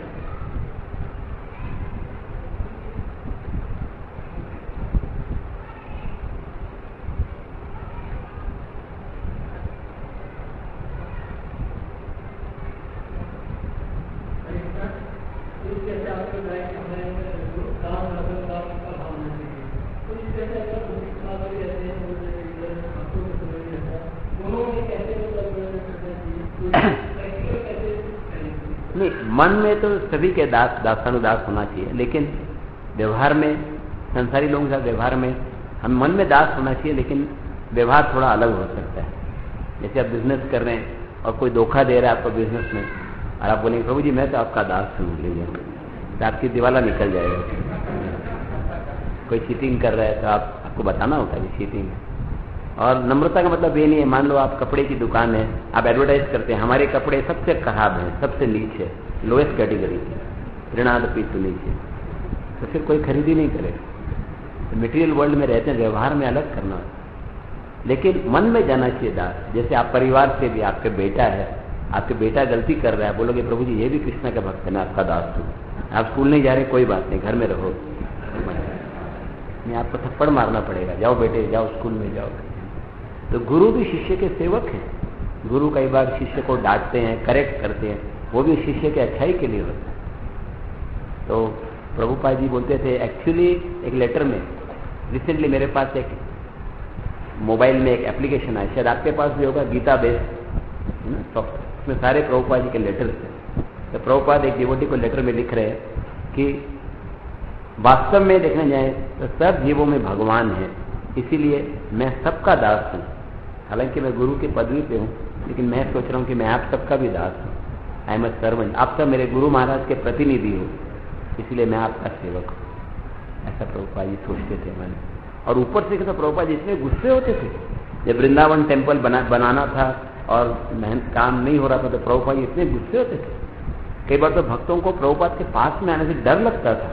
नहीं, मन में तो सभी के दासानुदास होना चाहिए, लेकिन व्यवहार में, संसारी लोगों के साथ व्यवहार में हम मन में दास होना चाहिए, लेकिन व्यवहार थोड़ा अलग हो सकता है। जैसे आप बिजनेस कर रहे हैं और कोई धोखा दे रहा है आपको बिजनेस में, और आप बोलेंगे प्रभु जी मैं तो आपका दास हूँ, तो आपकी दिवाला निकल जाएगा। कोई चीटिंग कर रहा है तो आपको बताना होता है कि चीटिंग है। और नम्रता का मतलब ये नहीं है, मान लो आप कपड़े की दुकान है, आप एडवर्टाइज करते हैं हमारे कपड़े सबसे खराब हैं, सबसे नीचे, लोएस्ट कैटेगरी के, ऋणादपि तो नीचे, तो फिर कोई खरीदी नहीं करेगा। तो मटेरियल वर्ल्ड में रहते हैं, व्यवहार में अलग करना होता है, लेकिन मन में जाना चाहिए दास। जैसे आप परिवार से भी, आपके बेटा है, आपके बेटा गलती कर रहा है, बोलोगे प्रभु जी ये भी कृष्ण का भक्त है, मैं आपका दास हूँ। आप स्कूल नहीं जा रहे, कोई बात नहीं, घर में रहो, नहीं आपको थप्पड़ मारना पड़ेगा, जाओ बेटे जाओ स्कूल में जाओ। तो गुरु भी शिष्य के सेवक हैं। गुरु कई बार शिष्य को डांटते हैं, करेक्ट करते हैं, वो भी शिष्य के अच्छाई के लिए होता है। तो प्रभुपाद जी बोलते थे, एक्चुअली एक लेटर में, रिसेंटली मेरे पास एक मोबाइल में एक एप्लीकेशन आया, शायद आपके पास भी होगा, गीता बेस्ड सॉफ्टवेयर, उसमें सारे प्रभुपाद जी के लेटर्स थे। तो प्रभुपाद एक डिवोटी को लेटर में लिख रहे हैं कि वास्तव में देखने जाए तो सब जीवों में भगवान है, इसीलिए मैं सबका दास हूँ। हालांकि मैं गुरु की पदवी पे हूँ, लेकिन मैं सोच रहा हूँ कि मैं आप सबका भी दास हूँ। आई एम अ सर्वेंट, आप सब मेरे गुरु महाराज के प्रतिनिधि हो, इसलिए मैं आपका सेवक हूँ। ऐसा प्रभुपाद जी सोचते थे मैंने। और ऊपर से तो प्रभुपाद जी इतने गुस्से होते थे, जब वृंदावन टेम्पल बनाना था और काम नहीं हो रहा था तो प्रभुपाद जी इतने गुस्से होते थे। कई बार तो भक्तों को प्रभुपाद के पास में आने से डर लगता था।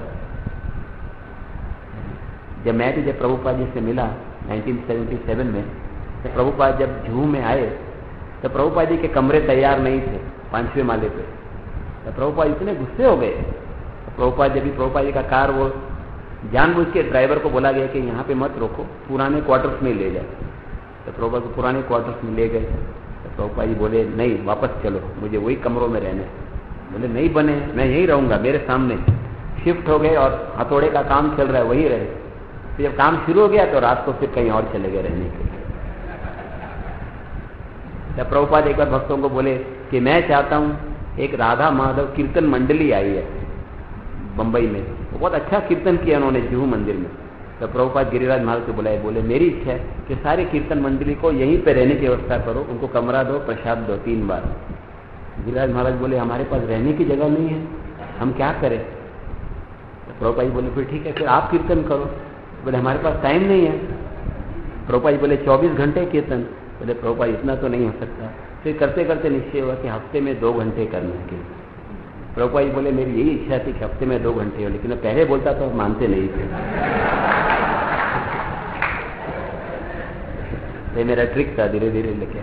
जब मैं भी जब प्रभुपाद जी से मिला 1977 में, तो प्रभुपाद जब जुहू में आए तो प्रभुपाद जी के कमरे तैयार नहीं थे 5वें माले पे। तो प्रभुपाद इतने गुस्से हो गए। तो प्रभुपाद जब भी प्रभुपाद जी का कार वो जानबूझ के ड्राइवर को बोला गया कि यहाँ पे मत रोको, पुराने क्वार्टर्स में ले जाए। तो प्रभुपाद को पुराने क्वार्टर्स में ले गए। तो प्रभुपाद जी बोले नहीं, वापस चलो, मुझे वही कमरों में रहने। बोले नहीं बने, मैं यहीं रहूंगा, मेरे सामने। शिफ्ट हो गए और हथौड़े का काम चल रहा है, वहीं रहे। तो जब काम शुरू हो गया तो रात को फिर कहीं और चले गए रहने के लिए। जब प्रभुपाद एक बार भक्तों को बोले कि मैं चाहता हूं, एक राधा माधव कीर्तन मंडली आई है बंबई में, तो बहुत अच्छा कीर्तन किया उन्होंने जुहू मंदिर में। तो प्रभुपाद गिरिराज महाराज को बुलाए, बोले मेरी इच्छा है कि सारी कीर्तन मंडली को यहीं पे रहने की व्यवस्था करो, उनको कमरा दो, प्रसाद दो 3 बार। गिरिराज महाराज बोले हमारे पास रहने की जगह नहीं है, हम क्या करें। तो प्रभुपाद जी बोले फिर ठीक है, फिर आप कीर्तन करो। बोले हमारे पास टाइम नहीं है। प्रभुपाद जी बोले 24 घंटे कीर्तन। बोले प्रभुपाद इतना तो नहीं हो सकता। फिर करते करते निश्चय हुआ कि हफ्ते में 2 घंटे करने के। प्रभुपाद जी बोले मेरी यही इच्छा थी कि हफ्ते में 2 घंटे हो, लेकिन मैं पहले बोलता तो मानते नहीं थे। ये मेरा ट्रिक था, धीरे धीरे लेके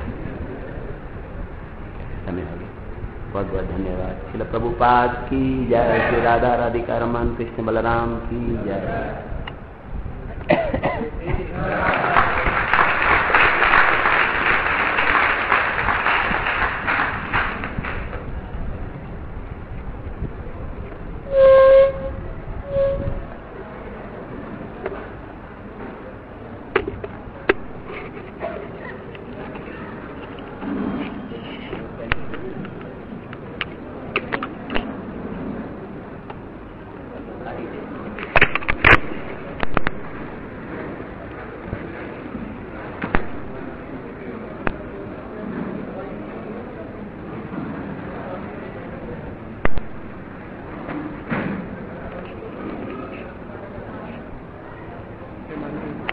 समय हो गया। बहुत बहुत धन्यवाद। श्रील प्रभुपाद की जय। श्री राधा राधिका रमन कृष्ण बलराम की जय। Thank you.